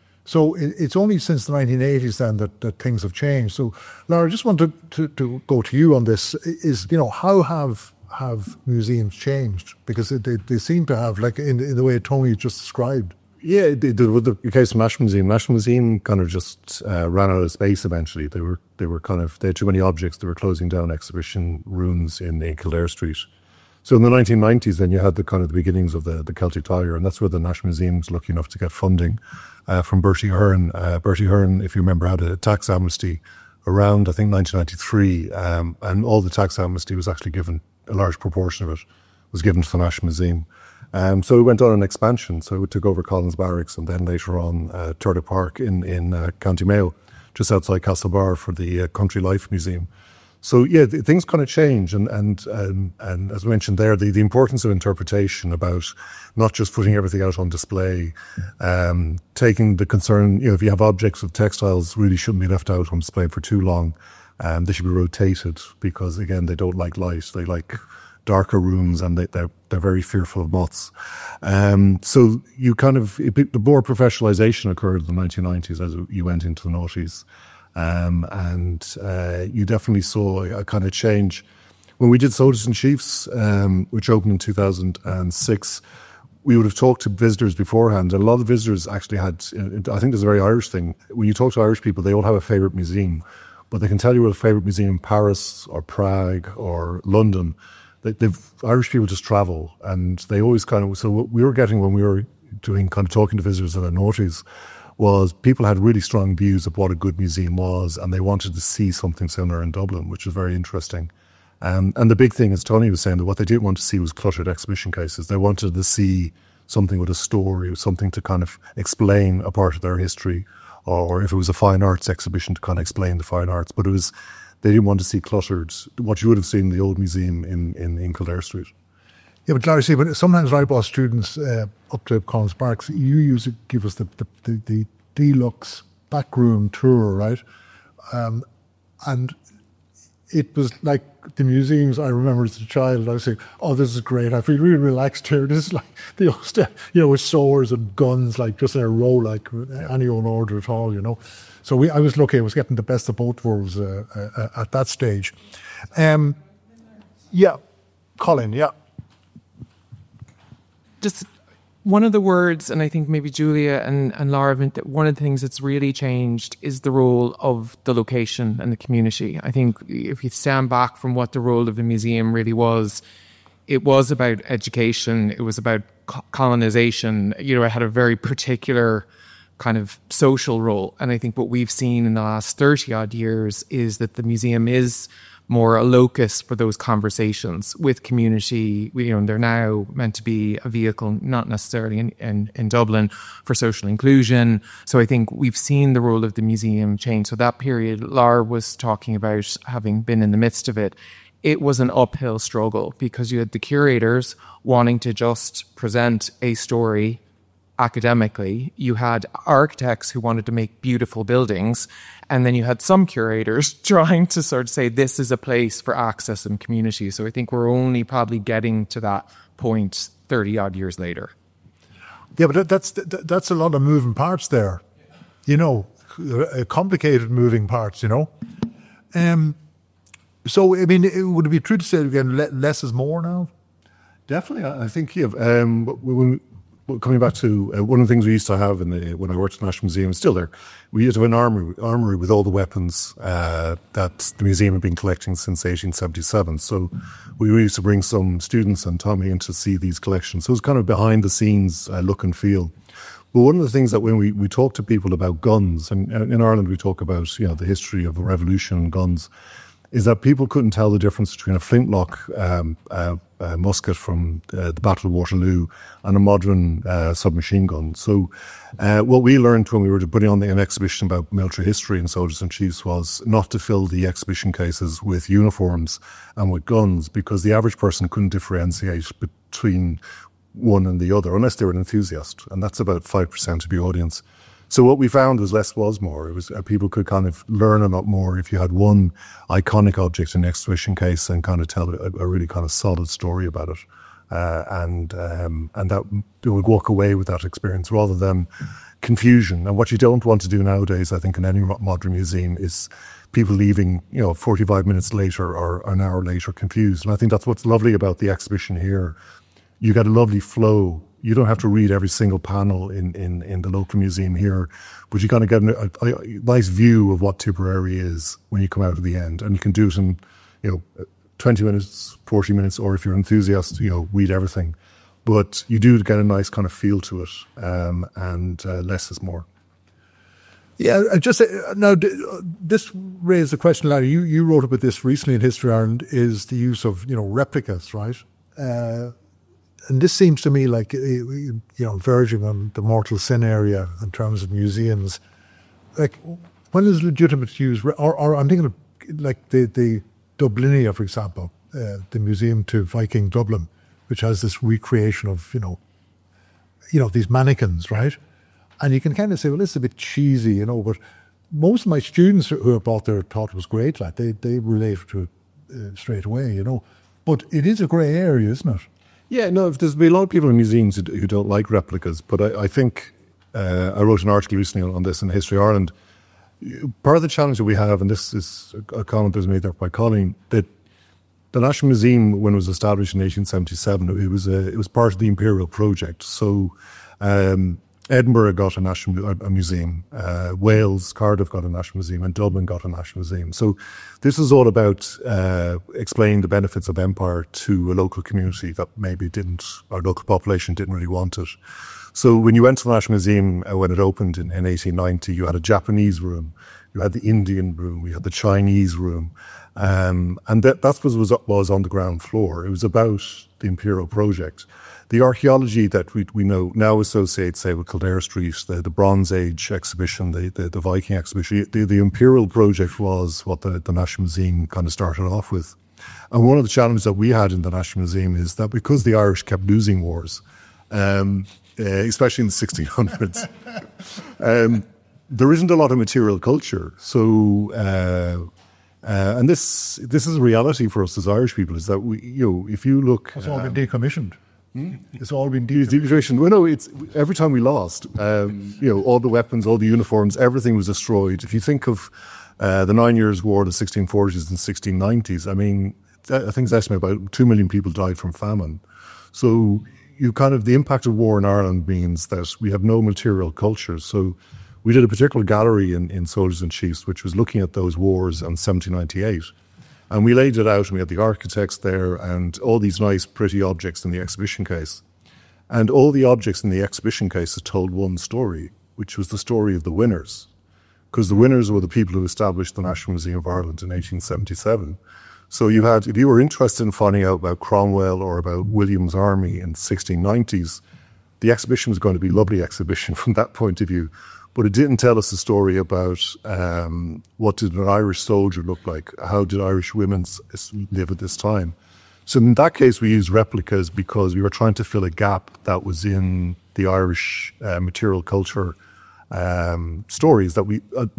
So it's only since the 1980s then that things have changed. So, Lara, I just want to go to you on this. Is, how have museums changed? Because they seem to have, like in the way Tony just described. Yeah, the case of National Museum kind of just ran out of space eventually. They had too many objects. They were closing down exhibition rooms in Kildare Street. So in the 1990s, then you had the kind of the beginnings of the Celtic Tiger, and that's where the National Museum was lucky enough to get funding from Bertie Ahern. Bertie Ahern, if you remember, had a tax amnesty around, I think, 1993, and all the tax amnesty was actually given, a large proportion of it was given to the National Museum. So it went on an expansion. So it took over Collins Barracks and then later on Turlough Park in County Mayo, just outside Castlebar for the Country Life Museum. So yeah, things kind of change, and as mentioned there, the importance of interpretation about not just putting everything out on display, taking the concern, if you have objects of textiles, really shouldn't be left out on display for too long. They should be rotated because again, they don't like light; they like darker rooms, and they're very fearful of moths. So you the more professionalisation occurred in the 1990s as you went into the noughties. And you definitely saw a kind of change. When we did Sodas and Chiefs, which opened in 2006, we would have talked to visitors beforehand. And a lot of visitors actually had, I think there's a very Irish thing. When you talk to Irish people, they all have a favourite museum, but they can tell you what a favourite museum in Paris or Prague or London. Irish people just travel, and they always so what we were getting when we were doing talking to visitors at the noughties was people had really strong views of what a good museum was, and they wanted to see something similar in Dublin, which was very interesting. And the big thing, as Tony was saying, that what they didn't want to see was cluttered exhibition cases. They wanted to see something with a story, something to kind of explain a part of their history, or if it was a fine arts exhibition, to kind of explain the fine arts. But they didn't want to see cluttered, what you would have seen in the old museum in Kildare Street. Yeah, but Larry, see, but sometimes I bus students up to Collins Park. You used to give us the deluxe backroom tour, right? And it was like the museums I remember as a child. I was saying, "Oh, this is great! I feel really relaxed here. This is like with swords and guns, like just in a row, like any own order at all, So I was lucky. I was getting the best of both worlds at that stage. Yeah, Colin. Yeah. Just one of the words, and I think maybe Julia and Laura, one of the things that's really changed is the role of the location and the community. I think if you stand back from what the role of the museum really was, it was about education, it was about colonization. It had a very particular kind of social role. And I think what we've seen in the last 30 odd years is that the museum is more a locus for those conversations with community. They're now meant to be a vehicle, not necessarily in Dublin, for social inclusion. So I think we've seen the role of the museum change. So that period, Laura was talking about having been in the midst of it. It was an uphill struggle because you had the curators wanting to just present a story academically. You had architects who wanted to make beautiful buildings. And then you had some curators trying to sort of say, this is a place for access and community. So I think we're only probably getting to that point 30 odd years later. Yeah, but that's a lot of moving parts there. Complicated moving parts, So, I mean, would it be true to say again, less is more now? Definitely. I think, coming back to one of the things we used to have when I worked at the National Museum, it's still there. We used to have an armory with all the weapons that the museum had been collecting since 1877. So we used to bring some students and Tommy in to see these collections. So it was kind of behind the scenes look and feel. But one of the things that when we talk to people about guns, and in Ireland we talk about the history of the revolution and guns, is that people couldn't tell the difference between a flintlock musket from the Battle of Waterloo and a modern submachine gun. So what we learned when we were putting on an exhibition about military history and soldiers and chiefs was not to fill the exhibition cases with uniforms and with guns, because the average person couldn't differentiate between one and the other unless they were an enthusiast, and that's about 5% of the audience. So what we found was less was more. It was people could kind of learn a lot more if you had one iconic object in an exhibition case and kind of tell a really kind of solid story about it, and that they would walk away with that experience rather than confusion. And what you don't want to do nowadays, I think, in any modern museum is people leaving, 45 minutes later or an hour later confused. And I think that's what's lovely about the exhibition here. You get a lovely flow. You don't have to read every single panel in the local museum here, but you kind of get a nice view of what Tipperary is when you come out at the end. And you can do it in, 20 minutes, 40 minutes, or if you're an enthusiast, read everything. But you do get a nice kind of feel to it, and less is more. Yeah, just now, this raised a question, Larry. You wrote about this recently in History Ireland, is the use of, replicas, right? And this seems to me like, verging on the mortal sin area in terms of museums. Like, when is legitimate to use, or I'm thinking of like the Dublinia, for example, the Museum to Viking Dublin, which has this recreation of, these mannequins, right? And you can kind of say, well, it's a bit cheesy, but most of my students who have bought there thought it was great. Like they relate to it straight away, But it is a grey area, isn't it? Yeah, no, there's been a lot of people in museums who don't like replicas, but I think I wrote an article recently on this in History Ireland. Part of the challenge that we have, and this is a comment that was made there by Colleen, that the National Museum, when it was established in 1877, it was part of the Imperial Project. So Edinburgh got a museum, Wales, Cardiff got a national museum, and Dublin got a national museum. So this is all about explaining the benefits of empire to a local community that maybe our local population didn't really want it. So when you went to the National Museum, when it opened in 1890, you had a Japanese room, you had the Indian room, you had the Chinese room, and that was on the ground floor. It was about the Imperial Project. The archaeology that we know now associates, say, with Kildare Street, the Bronze Age exhibition, the Viking exhibition. The Imperial Project was what the National Museum kind of started off with. And one of the challenges that we had in the National Museum is that because the Irish kept losing wars, especially in the 1600s, there isn't a lot of material culture. So, and this is a reality for us as Irish people, is that we, if you look, it's all been decommissioned. It's all been decommissioned. Well, no, it's every time we lost, all the weapons, all the uniforms, everything was destroyed. If you think of the 9 Years' War, the 1640s and 1690s, I mean, I think it's estimated about 2 million people died from famine. So the impact of war in Ireland means that we have no material culture. So we did a particular gallery in Soldiers and Chiefs, which was looking at those wars in 1798. And we laid it out, and we had the architects there and all these nice, pretty objects in the exhibition case. And all the objects in the exhibition case had told one story, which was the story of the winners. Because the winners were the people who established the National Museum of Ireland in 1877. So if you were interested in finding out about Cromwell or about William's army in the 1690s, the exhibition was going to be a lovely exhibition from that point of view. But it didn't tell us a story about what did an Irish soldier look like, how did Irish women live at this time. So in that case, we used replicas because we were trying to fill a gap that was in the Irish material culture stories that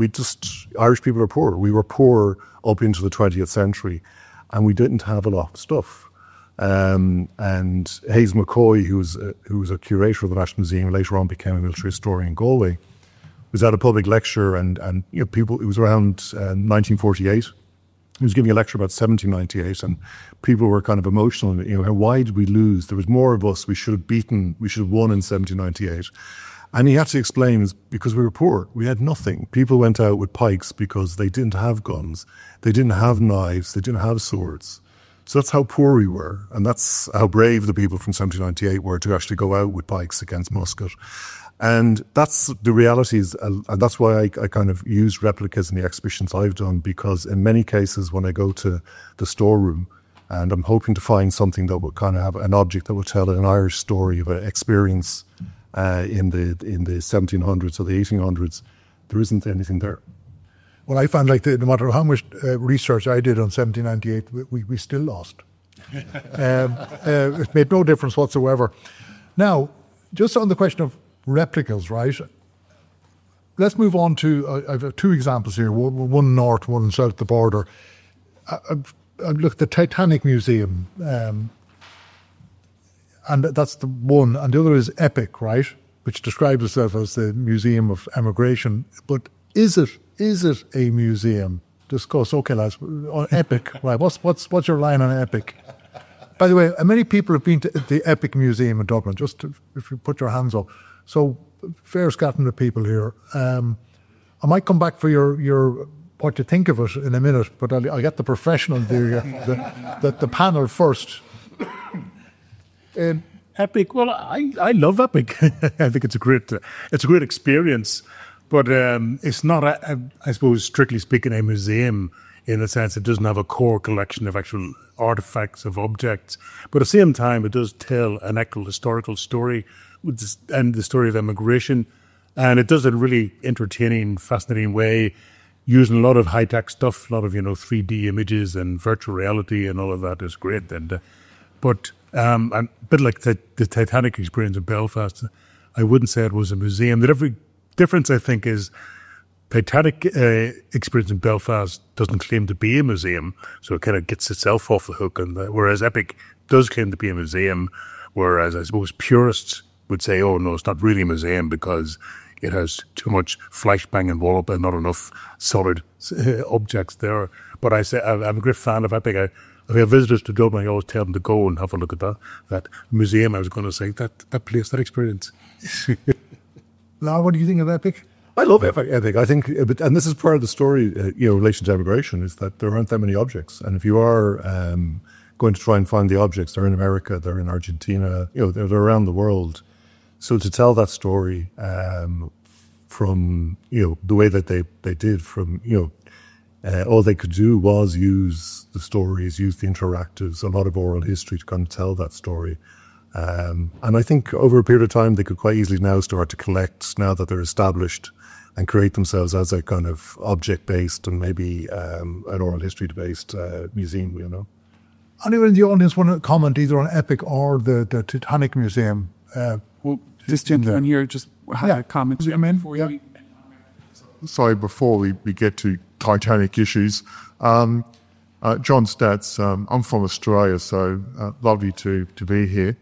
Irish people are poor. We were poor up into the 20th century, and we didn't have a lot of stuff. And Hayes McCoy, who was a curator of the National Museum, later on became a military historian in Galway, was at a public lecture, and people. It was around 1948. He was giving a lecture about 1798, and people were kind of emotional. Why did we lose? There was more of us. We should have won in 1798. And he had to explain, it's because we were poor. We had nothing. People went out with pikes because they didn't have guns. They didn't have knives. They didn't have swords. So that's how poor we were. And that's how brave the people from 1798 were to actually go out with pikes against Muscat. And that's the realities. And that's why I kind of use replicas in the exhibitions I've done, because in many cases when I go to the storeroom and I'm hoping to find something that will kind of have an object that will tell an Irish story of an experience in the 1700s or the 1800s, there isn't anything there. Well, I found no matter how much research I did on 1798, we still lost. It made no difference whatsoever. Now, just on the question of replicas, right? Let's move on to, I have two examples here, one north, one south of the border. Look, the Titanic Museum, and that's the one, and the other is EPIC, right, which describes itself as the Museum of Emigration. But is it a museum? Discuss. Okay, lads. On EPIC, right? What's your line on EPIC? By the way, many people have been to the EPIC Museum in Dublin. If you put your hands up. So fair scatting of people here. I might come back for your what you think of it in a minute, but I'll get the professional the panel first. EPIC. Well, I love EPIC. I think it's a great experience, but it's not, I suppose, strictly speaking, a museum in the sense it doesn't have a core collection of actual artifacts, of objects. But at the same time, it does tell an actual historical story and the story of emigration, and it does it in a really entertaining, fascinating way, using a lot of high-tech stuff, a lot of 3D images and virtual reality and all of that is great. And but a bit like the Titanic experience in Belfast, I wouldn't say it was a museum. The difference, I think, is Titanic experience in Belfast doesn't claim to be a museum, so it kind of gets itself off the hook. And whereas EPIC does claim to be a museum, whereas I suppose purists would say, oh no, it's not really a museum because it has too much flashbang and wallop and not enough solid objects there. But I say I'm a great fan of EPIC. If I have visitors to Dublin, I always tell them to go and have a look at that museum. I was going to say that place, that experience. Now, what do you think of EPIC? I love EPIC. I think, and this is part of the story, in relation to immigration, is that there aren't that many objects. And if you are going to try and find the objects, they're in America, they're in Argentina, they're around the world. So to tell that story from, the way that they did, from, all they could do was use the stories, use the interactives, a lot of oral history to kind of tell that story. And I think over a period of time, they could quite easily now start to collect, now that they're established, and create themselves as a kind of object-based and maybe an oral history-based museum, Anyone in the audience want to comment either on Epic or the Titanic Museum? Well, this gentleman here just had a comment. Sorry, before we get to Titanic issues, John Stats, I'm from Australia, so lovely to be here.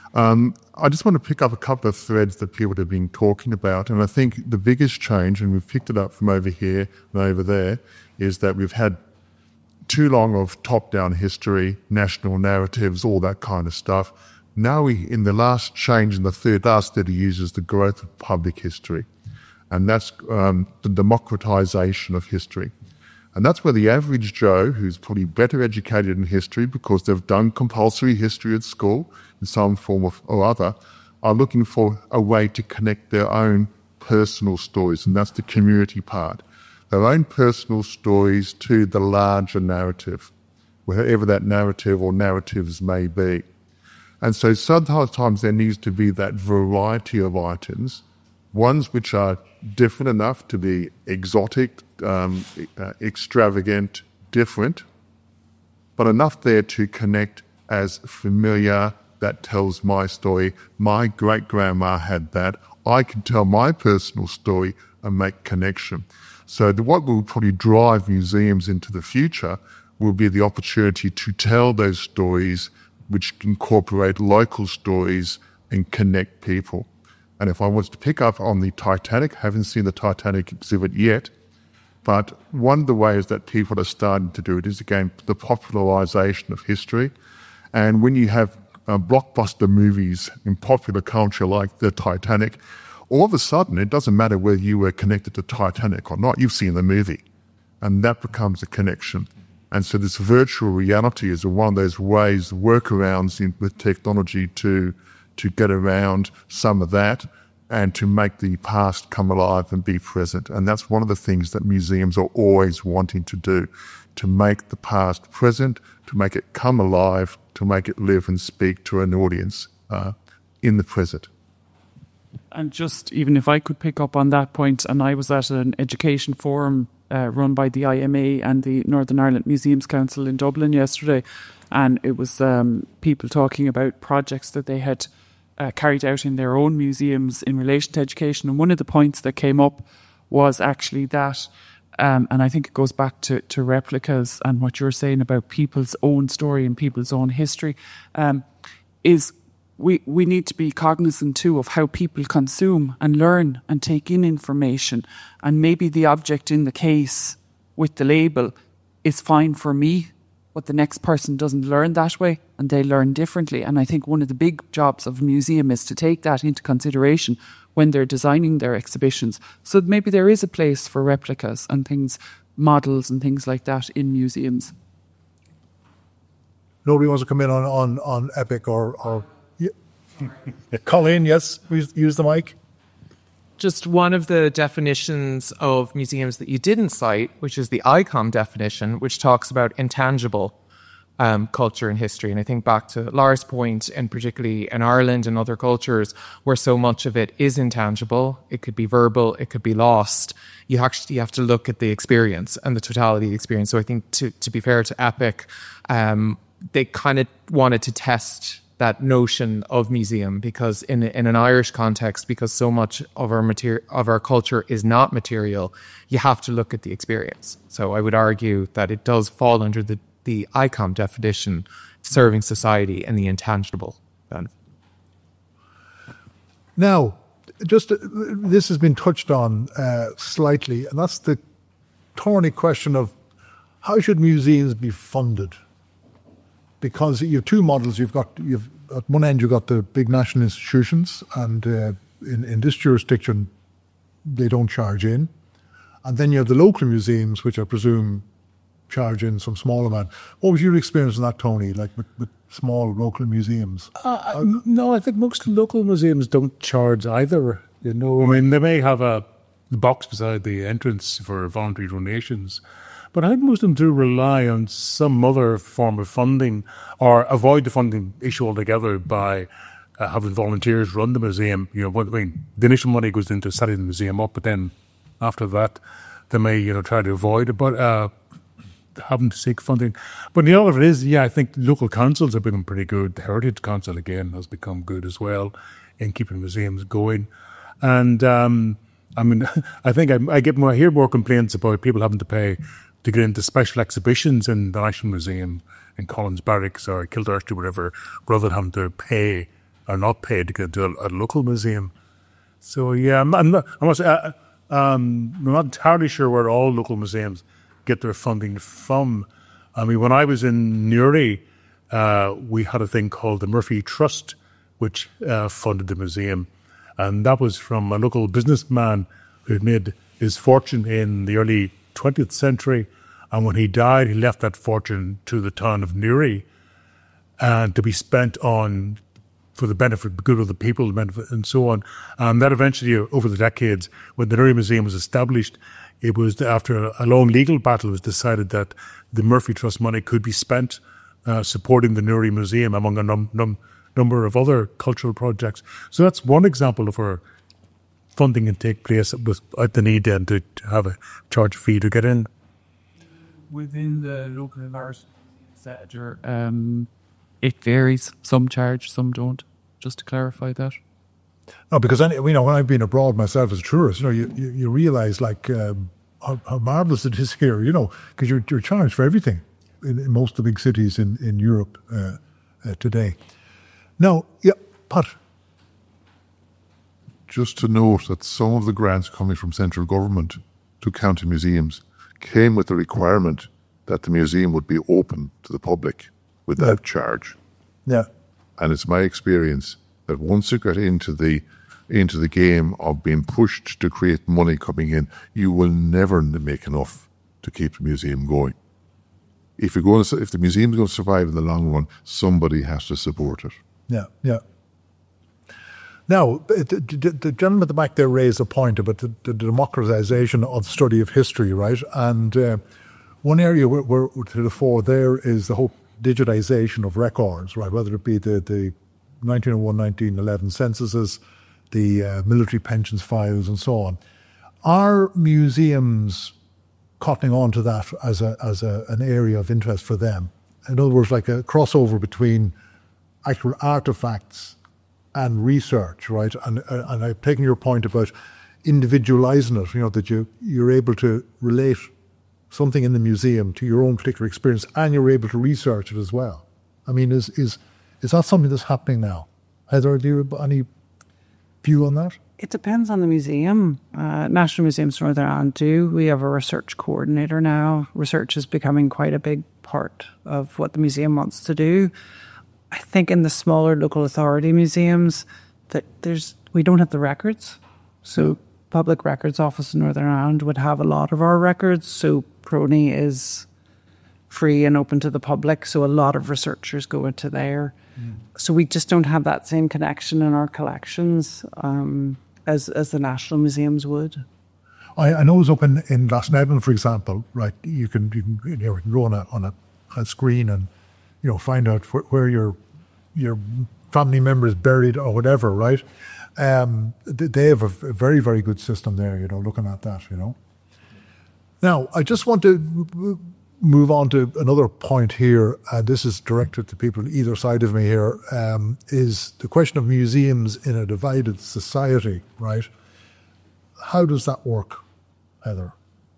I just want to pick up a couple of threads that people have been talking about, and I think the biggest change, and we've picked it up from over here and over there, is that we've had too long of top-down history, national narratives, all that kind of stuff. Now in the last change in the last 30 years is the growth of public history. And that's the democratization of history. And that's where the average Joe, who's probably better educated in history because they've done compulsory history at school in some form or other, are looking for a way to connect their own personal stories, and that's the community part. Their own personal stories to the larger narrative, wherever that narrative or narratives may be. And so sometimes there needs to be that variety of items, ones which are different enough to be exotic, extravagant, different, but enough there to connect as familiar. That tells my story. My great-grandma had that. I can tell my personal story and make connection. So what will probably drive museums into the future will be the opportunity to tell those stories which incorporate local stories and connect people. And if I was to pick up on the Titanic, haven't seen the Titanic exhibit yet, but one of the ways that people are starting to do it is, again, the popularisation of history. And when you have blockbuster movies in popular culture like the Titanic, all of a sudden it doesn't matter whether you were connected to Titanic or not, you've seen the movie. And that becomes a connection. And so this virtual reality is one of those ways, workarounds with technology to get around some of that and to make the past come alive and be present. And that's one of the things that museums are always wanting to do, to make the past present, to make it come alive, to make it live and speak to an audience in the present. And just even if I could pick up on that point, and I was at an education forum run by the IMA and the Northern Ireland Museums Council in Dublin yesterday, and it was people talking about projects that they had carried out in their own museums in relation to education. And one of the points that came up was actually that, and I think it goes back to replicas and what you're saying about people's own story and people's own history, is we need to be cognizant too of how people consume and learn and take in information. And maybe the object in the case with the label is fine for me, but the next person doesn't learn that way and they learn differently. And I think one of the big jobs of a museum is to take that into consideration when they're designing their exhibitions. So maybe there is a place for replicas and things, models and things like that in museums. Nobody wants to come in on Epic or yeah. Colleen, yes, please use the mic. Just one of the definitions of museums that you didn't cite, which is the ICOM definition, which talks about intangible culture and history. And I think back to Lara's point, and particularly in Ireland and other cultures where so much of it is intangible, it could be verbal, it could be lost. You actually have to look at the experience and the totality of the experience. So I think to be fair to Epic, they kind of wanted to test that notion of museum, because in an Irish context, because so much of our culture is not material, you have to look at the experience. So I would argue that it does fall under the ICOM definition, serving society and the intangible benefit. Now, just this has been touched on slightly, and that's the thorny question of how should museums be funded? Because you have two models. You've at one end you've got the big national institutions, and in this jurisdiction they don't charge in, and then you have the local museums, which I presume charge in some small amount. What was your experience in that, Tony? Like with small local museums? No, I think most local museums don't charge either. You know, I mean, they may have a box beside the entrance for voluntary donations, but I think most of them do rely on some other form of funding or avoid the funding issue altogether by having volunteers run the museum. You know, I mean, the initial money goes into setting the museum up, but then after that, they may, try to avoid it. But having to seek funding. But the other of it is, I think local councils have become pretty good. The Heritage Council, again, has become good as well in keeping museums going. And, I think I hear more complaints about people having to pay to get into special exhibitions in the National Museum in Collins Barracks or Kildare or whatever, rather than having to pay or not pay to get into a local museum. So, I'm not entirely sure where all local museums get their funding from. I mean, when I was in Newry, we had a thing called the Murphy Trust, which funded the museum. And that was from a local businessman who had made his fortune in the early 20th century. And when he died, he left that fortune to the town of Newry and to be spent on for the benefit, the good of the people, the benefit, and so on. And that eventually, over the decades, when the Newry Museum was established, it was after a long legal battle, it was decided that the Murphy Trust money could be spent supporting the Newry Museum among a number of other cultural projects. So that's one example of where funding can take place without the need then to have a charge fee to get in. Within the local art sector, it varies. Some charge, some don't. Just to clarify that. No, because when I've been abroad myself as a tourist, you realise how marvellous it is here. Because you're charged for everything in most of the big cities in Europe today. Now, Pat. Just to note that some of the grants coming from central government to county museums came with the requirement that the museum would be open to the public without charge. Yeah. And it's my experience that once you get into the game of being pushed to create money coming in, you will never make enough to keep the museum going. If the museum is going to survive in the long run, somebody has to support it. Yeah. Now, the gentleman at the back there raised a point about the democratization of the study of history, right? And one area where to the fore there is the whole digitization of records, right? Whether it be the 1901-1911 censuses, the military pensions files, and so on. Are museums cottoning on to that as an area of interest for them? In other words, like a crossover between actual artifacts and research, right? And I've taken your point about individualizing it, that you're able to relate something in the museum to your own particular experience, and you're able to research it as well. I mean, is that something that's happening now? Heather, do you have any view on that? It depends on the museum. National Museums of Northern Ireland do. We have a research coordinator now. Research is becoming quite a big part of what the museum wants to do. I think in the smaller local authority museums that we don't have the records. So Public Records Office in Northern Ireland would have a lot of our records. So Prony is free and open to the public. So a lot of researchers go into there. So we just don't have that same connection in our collections as the national museums would. I know it's up in Glasnevin, for example, right? You can go on a screen and find out where your family member is buried or whatever, right? They have a very, very good system there, looking at that, Now, I just want to move on to another point here, and this is directed to people either side of me here, is the question of museums in a divided society, right? How does that work, Heather?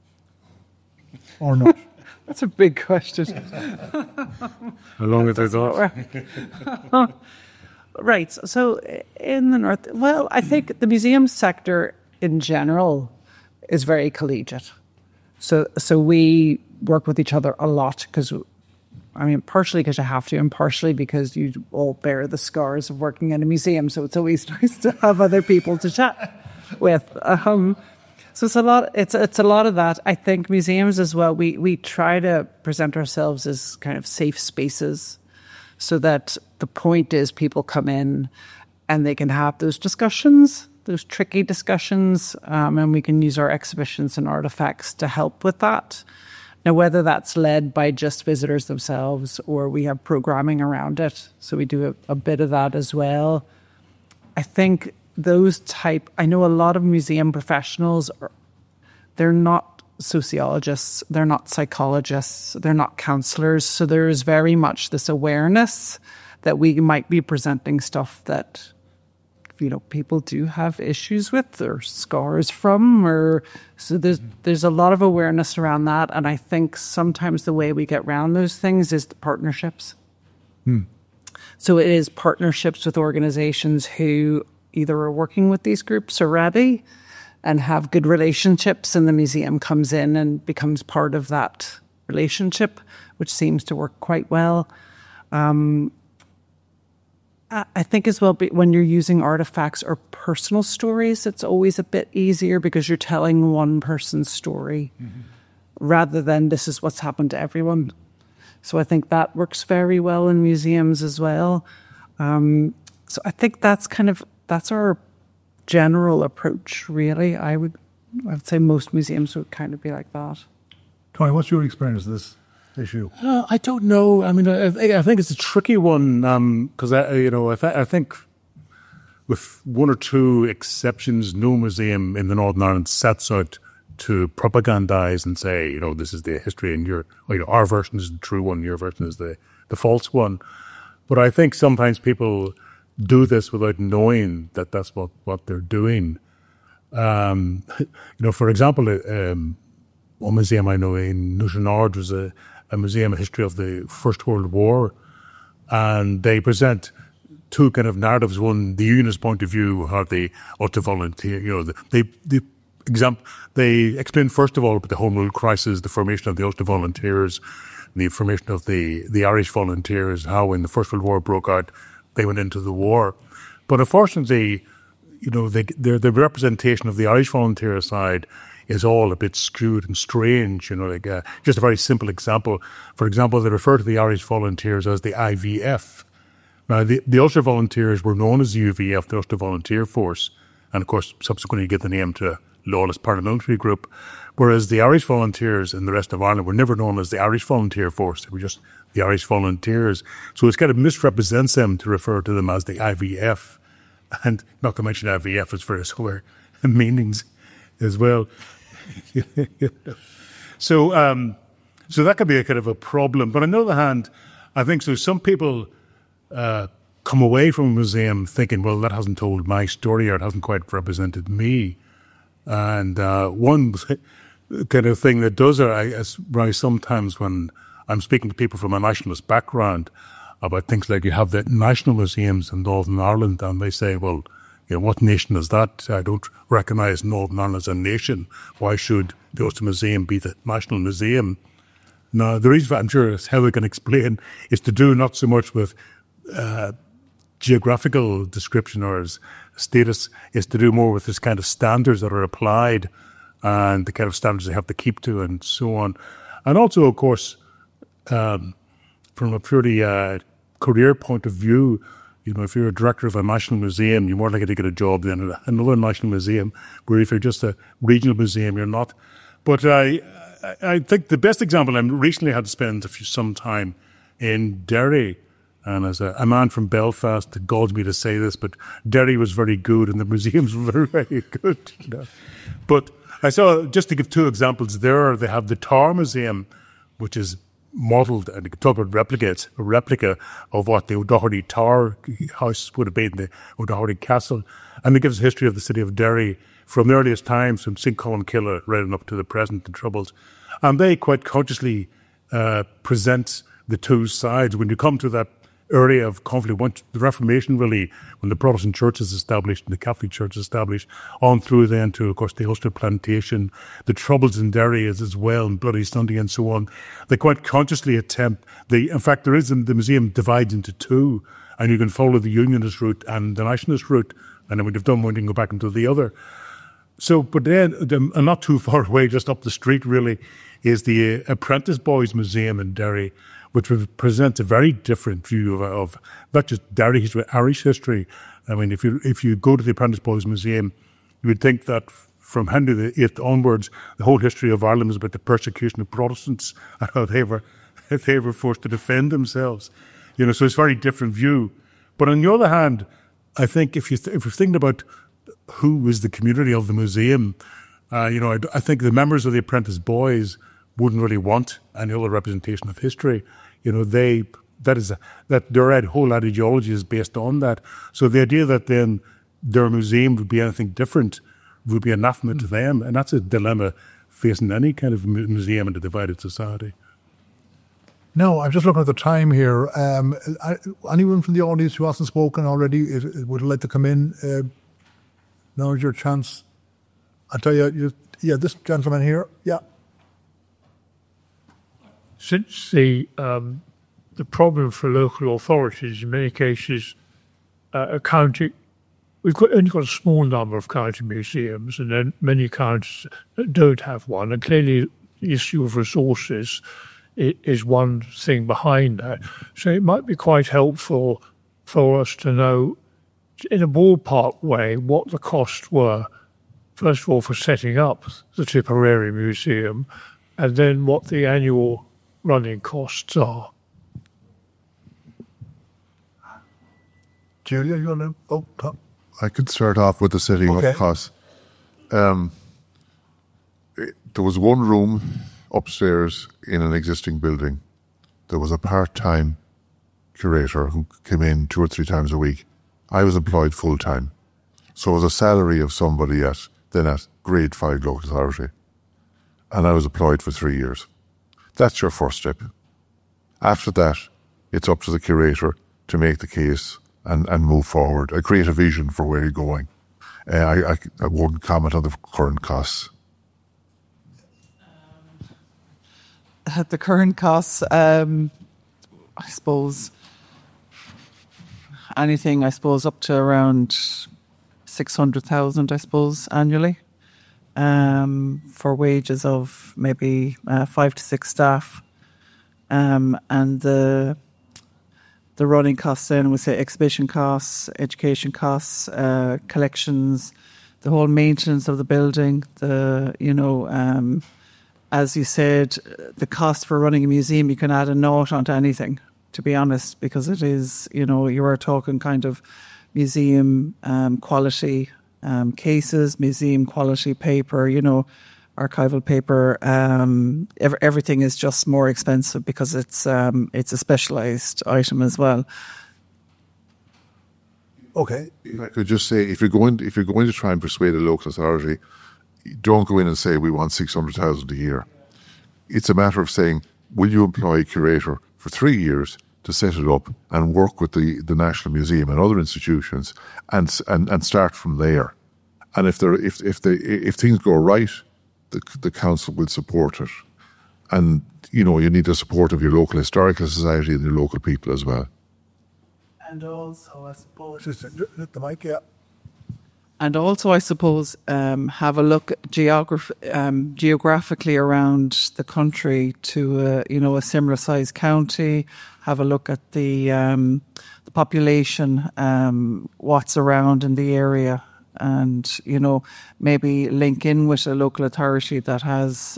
Or not? That's a big question. How long as I thought. Right. So in the North, I think the museum sector in general is very collegiate. So we work with each other a lot partially because you have to, and partially because you all bear the scars of working in a museum. So it's always nice to have other people to chat with. So it's a lot. It's a lot of that. I think museums as well. We try to present ourselves as kind of safe spaces, so that the point is people come in and they can have those discussions, those tricky discussions, and we can use our exhibitions and artifacts to help with that. Now, whether that's led by just visitors themselves or we have programming around it, so we do a bit of that as well. I think I know a lot of museum professionals, they're not sociologists, they're not psychologists, they're not counselors. So there's very much this awareness that we might be presenting stuff that, you know, people do have issues with or scars from, or so there's a lot of awareness around that. And I think sometimes the way we get around those things is the partnerships. So it is partnerships with organizations who either are working with these groups already and have good relationships, and the museum comes in and becomes part of that relationship, which seems to work quite well. I think as well, when you're using artifacts or personal stories, it's always a bit easier because you're telling one person's story rather than this is what's happened to everyone. So I think that works very well in museums as well. So I think that's our general approach, really. I would say most museums would kind of be like that. Tony, what's your experience of this issue? I don't know. I mean, I think it's a tricky one because I think with one or two exceptions, no museum in the Northern Ireland sets out to propagandize and say, you know, this is the history, and our version is the true one, your version is the false one. But I think sometimes people do this without knowing that that's what they're doing. For example, one museum I know in Newtownards was a museum, a history of the First World War, and they present two kind of narratives. One, the Unionist point of view, how the Ulster Volunteer, they explain first of all about the Home Rule crisis, the formation of the Ulster Volunteers, the formation of the Irish Volunteers, how when the First World War broke out, they went into the war. But unfortunately, the representation of the Irish volunteer side is all a bit skewed and strange. Just a very simple example. For example, they refer to the Irish volunteers as the IVF. Now, the Ulster Volunteers were known as the UVF, the Ulster Volunteer Force, and of course, subsequently get the name to a lawless paramilitary group, whereas the Irish Volunteers in the rest of Ireland were never known as the Irish Volunteer Force. They were just the Irish Volunteers. So it's kind of misrepresents them to refer to them as the IVF. And not to mention IVF has various other meanings as well. So that could be a kind of a problem. But on the other hand, I think so some people come away from a museum thinking, well, that hasn't told my story, or it hasn't quite represented me. And one kind of thing that does arise sometimes when I'm speaking to people from a nationalist background about things like you have the national museums in Northern Ireland, and they say, well, what nation is that? I don't recognise Northern Ireland as a nation. Why should the Ulster Museum be the national museum? Now, the reason, I'm sure, is how we can explain, is to do not so much with geographical description or as status, is to do more with this kind of standards that are applied and the kind of standards they have to keep to and so on. And also, of course, from a purely career point of view, if you're a director of a national museum, you're more likely to get a job than another national museum, where if you're just a regional museum, you're not. But I think the best example, I recently had to spend some time in Derry, and as a man from Belfast, it galls me to say this, but Derry was very good and the museums were very, very good. But I saw, just to give two examples there, they have the Tower Museum, which is modelled, and you can talk about a replica of what the O'Doherty Tower house would have been, the O'Doherty Castle. And it gives a history of the city of Derry from the earliest times, from St. Columcille right up to the present, the Troubles. And they quite consciously present the two sides. When you come to that area of conflict, the Reformation really, when the Protestant Church is established and the Catholic Church is established, on through then to, of course, the Ulster Plantation, the Troubles in Derry as well, and Bloody Sunday and so on, they quite consciously attempt, in fact, the museum divides into two, and you can follow the Unionist route and the Nationalist route, and then when you've done one, you can go back into the other. So, but then, and not too far away, just up the street really, is the Apprentice Boys Museum in Derry, which presents a very different view of not just Derry history, Irish history. I mean, if you go to the Apprentice Boys Museum, you would think that from Henry VIII onwards, the whole history of Ireland is about the persecution of Protestants and how they were forced to defend themselves. So it's a very different view. But on the other hand, I think if you're thinking about who was the community of the museum, I think the members of the Apprentice Boys wouldn't really want any other representation of history. That their whole ideology is based on that. So the idea that then their museum would be anything different would be anathema to them, and that's a dilemma facing any kind of museum in a divided society. No, I'm just looking at the time here. Anyone from the audience who hasn't spoken already would like to come in. Now's your chance. I'll tell you, this gentleman here. Yeah. Since the problem for local authorities in many cases county, only got a small number of county museums, and then many counties don't have one, and clearly the issue of resources is one thing behind that. So it might be quite helpful for us to know, in a ballpark way, what the costs were, first of all, for setting up the Tipperary Museum, and then what the annual running costs are. Julia, you want to? I could start off with the setting up costs. There was one room upstairs in an existing building. There was a part-time curator who came in 2 or 3 times a week. I was employed full-time. So it was a salary of somebody at grade 5 local authority. And I was employed for 3 years. That's your first step. After that, it's up to the curator to make the case and move forward, create a vision for where you're going. I won't comment on the current costs. The current costs, I suppose, anything, up to around 600,000, I suppose, annually, for wages of maybe 5 to 6 staff. And the running costs then, we say exhibition costs, education costs, collections, the whole maintenance of the building, as you said, the cost for running a museum, you can add a note onto anything, to be honest, because it is, you are talking kind of museum quality cases, museum quality paper, archival paper. Everything is just more expensive because it's a specialised item as well. Okay. I could just say, if you're going to try and persuade a local authority, don't go in and say we want 600,000 a year. It's a matter of saying, will you employ a curator for 3 years to set it up and work with the National Museum and other institutions and start from there. And if things go right, the council will support it. And you need the support of your local historical society and your local people as well. And also, I suppose, the mic, yeah. And also, I suppose, have a look geographically around the country to a similar sized county. Have a look at the population, what's around in the area, and maybe link in with a local authority that has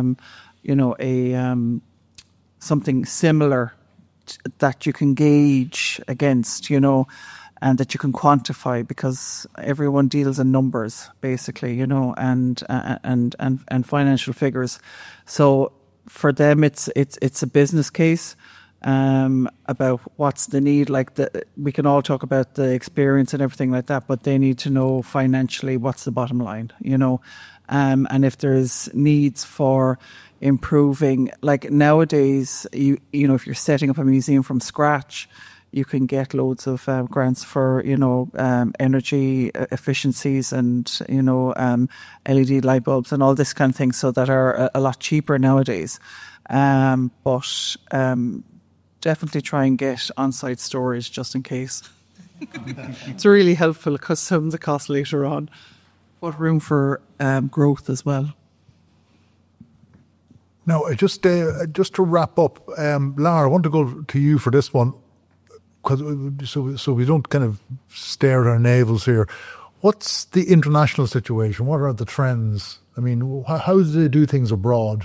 something similar that you can gauge against, and that you can quantify, because everyone deals in numbers, basically, and financial figures. So for them, it's a business case about what's the need. We can all talk about the experience and everything like that, but they need to know financially what's the bottom line, and if there's needs for improving, like nowadays, if you're setting up a museum from scratch, you can get loads of grants for, energy efficiencies and, LED light bulbs and all this kind of thing, so that are a lot cheaper nowadays. But definitely try and get on-site storage just in case. It's really helpful because some of the costs later on. But room for growth as well. Now, just to wrap up, Lara, I want to go to you for this one, so we don't kind of stare at our navels here. What's the international situation? What are the trends? I mean, how do they do things abroad?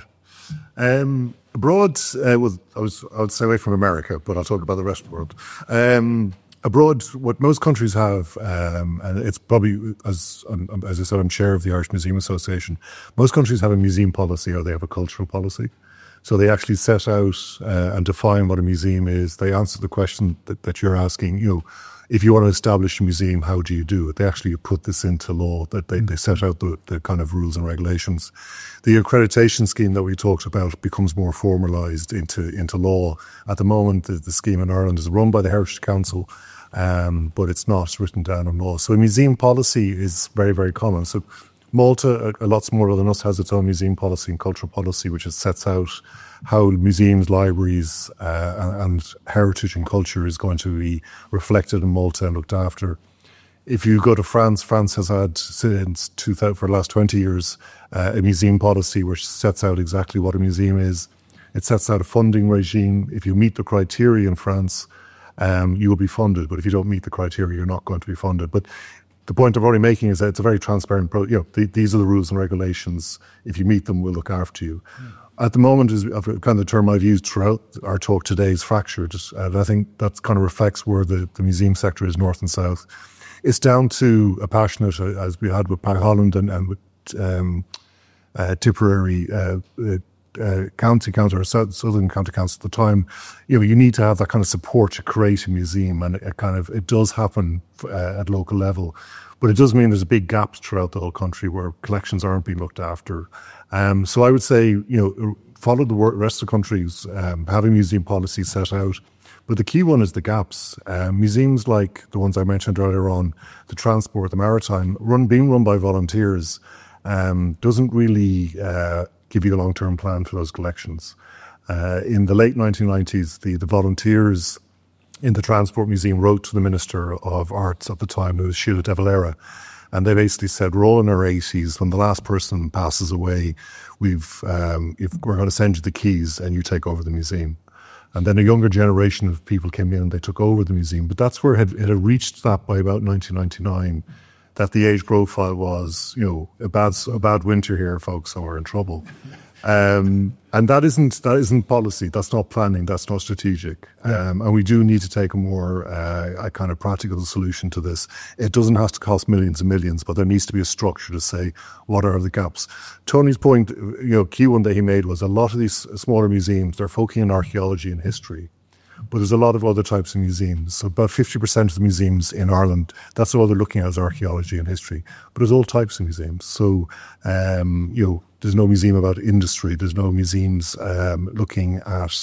Abroad, I would stay away from America, but I'll talk about the rest of the world. abroad, what most countries have, and it's probably, as I said, I'm chair of the Irish Museum Association, most countries have a museum policy or they have a cultural policy. So they actually set out and define what a museum is. They answer the question that you're asking, if you want to establish a museum, how do you do it? They actually put this into law, that they set out the kind of rules and regulations. The accreditation scheme that we talked about becomes more formalised into law. At the moment, the scheme in Ireland is run by the Heritage Council, but it's not written down in law. So a museum policy is very, very common. So Malta, a lot smaller than us, has its own museum policy and cultural policy, which sets out how museums, libraries, and heritage and culture is going to be reflected in Malta and looked after. If you go to France, France has had since 2000, for the last 20 years, a museum policy which sets out exactly what a museum is. It sets out a funding regime. If you meet the criteria in France, you will be funded. But if you don't meet the criteria, you're not going to be funded. But the point I'm already making is that it's a very transparent these are the rules and regulations. If you meet them, we'll look after you. At the moment, is kind of the term I've used throughout our talk today is fractured. And I think that kind of reflects where the museum sector is north and south. It's down to a passionate, as we had with Park Holland and with Tipperary County Council or Southern County Council at the time. You need to have that kind of support to create a museum, and it does happen at local level. But it does mean there's a big gap throughout the whole country where collections aren't being looked after. So I would say, follow the rest of the countries, having museum policies set out. But the key one is the gaps. Museums like the ones I mentioned earlier on, the transport, the maritime, being run by volunteers, doesn't really give you a long-term plan for those collections. In the late 1990s, the volunteers in the Transport Museum wrote to the Minister of Arts at the time, who was Sheila De Valera, and they basically said, we're all in our 80s. When the last person passes away, we're going to send you the keys and you take over the museum. And then a younger generation of people came in and they took over the museum. But that's where it had reached that by about 1999, that the age profile was, a bad winter here, folks, so we're in trouble. And that isn't policy. That's not planning. That's not strategic. And we do need to take a more a kind of practical solution to this. It doesn't have to cost millions and millions, but there needs to be a structure to say what are the gaps. Tony's point, key one that he made was a lot of these smaller museums, they're focusing on archaeology and history. But there's a lot of other types of museums. So about 50% of the museums in Ireland, that's all they're looking at is archaeology and history. But there's all types of museums. So, there's no museum about industry. There's no museums looking at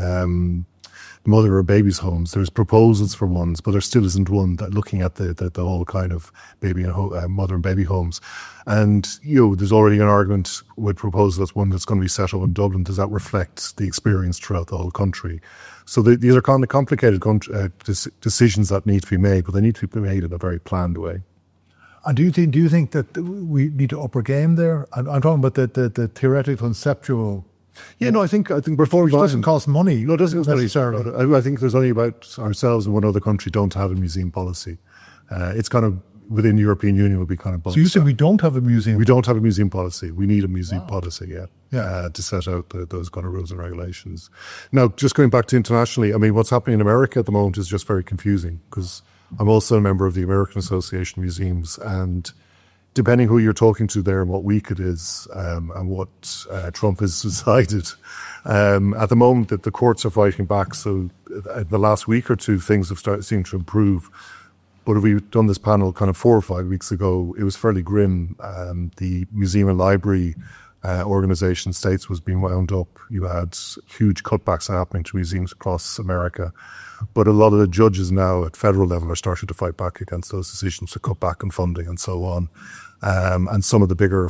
mother or baby's homes. There's proposals for ones, but there still isn't one that looking at the whole kind of baby and mother and baby homes. And there's already an argument with proposals that's one that's going to be set up in Dublin. Does that reflect the experience throughout the whole country? So these are kind of complicated decisions that need to be made, but they need to be made in a very planned way. And do you think that we need to up our game there? I'm talking about the theoretical, conceptual. Yeah, no, I think before we doesn't cost money. No, it doesn't necessarily. I think there's only about ourselves and one other country don't have a museum policy. It's kind of within the European Union would be kind of. So you said we don't have a museum. We don't have a museum policy. We need a museum policy, to set out those kind of rules and regulations. Now, just going back to internationally, I mean, what's happening in America at the moment is just very confusing because I'm also a member of the American Association of Museums, and depending who you're talking to there and what week it is and what Trump has decided, at the moment that the courts are fighting back. So the last week or two, things have seemed to improve. But if we've done this panel kind of 4 or 5 weeks ago, it was fairly grim. The museum and library organisation states was being wound up. You had huge cutbacks happening to museums across America. But a lot of the judges now at federal level are starting to fight back against those decisions to cut back on funding and so on. And some of the bigger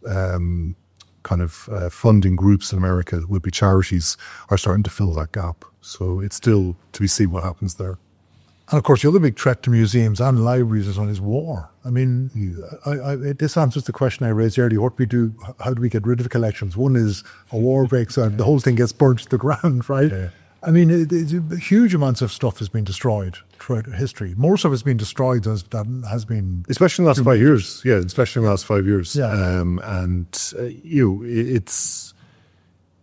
funding groups in America, would be charities, are starting to fill that gap. So it's still to be seen what happens there. And of course, the other big threat to museums and libraries is war. I mean, this answers the question I raised earlier. What we do, how do we get rid of collections? One is a war breaks out, the whole thing gets burnt to the ground, right? Yeah. I mean, huge amounts of stuff has been destroyed throughout history. More stuff has been destroyed than has been... Especially in the last 5 years. Yeah, especially in the last 5 years. Yeah. It's...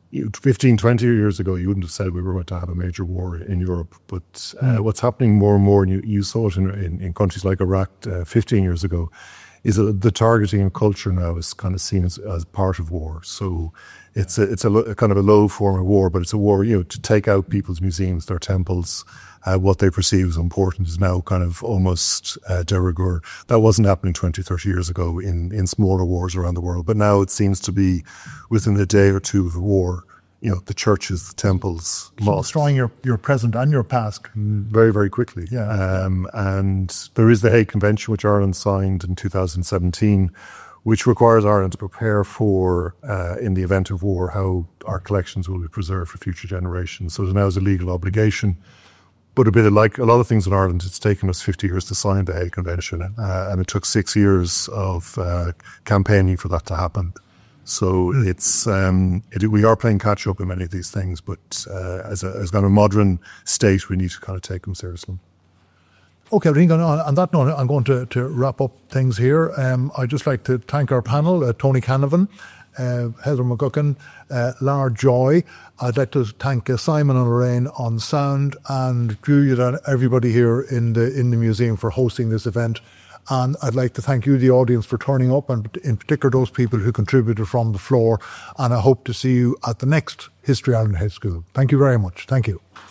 15, 20 years ago, you wouldn't have said we were going to have a major war in Europe. But what's happening more and more, and you saw it in countries like Iraq 15 years ago, is that the targeting of culture now is kind of seen as part of war. So it's a kind of a low form of war, but it's a war, to take out people's museums, their temples, what they perceive as important is now kind of almost de rigueur. That wasn't happening 20, 30 years ago in smaller wars around the world. But now it seems to be within a day or two of a war, the churches, the temples, mosques. Destroying your present and your past. Very, very quickly. Yeah. And there is the Hague Convention, which Ireland signed in 2017, which requires Ireland to prepare for, in the event of war, how our collections will be preserved for future generations. So now is a legal obligation. But a bit like a lot of things in Ireland, it's taken us 50 years to sign the Hague Convention, and it took 6 years of campaigning for that to happen. So it's we are playing catch up in many of these things, but as kind of a modern state, we need to kind of take them seriously. Okay, I think on that note, I'm going to wrap up things here. I'd just like to thank our panel, Tony Canavan, Heather McGuckin, Lar Joy. I'd like to thank Simon and Lorraine on sound, and Julia and everybody here in the museum for hosting this event. And I'd like to thank you, the audience, for turning up, and in particular those people who contributed from the floor. And I hope to see you at the next History Ireland Head School. Thank you very much. Thank you.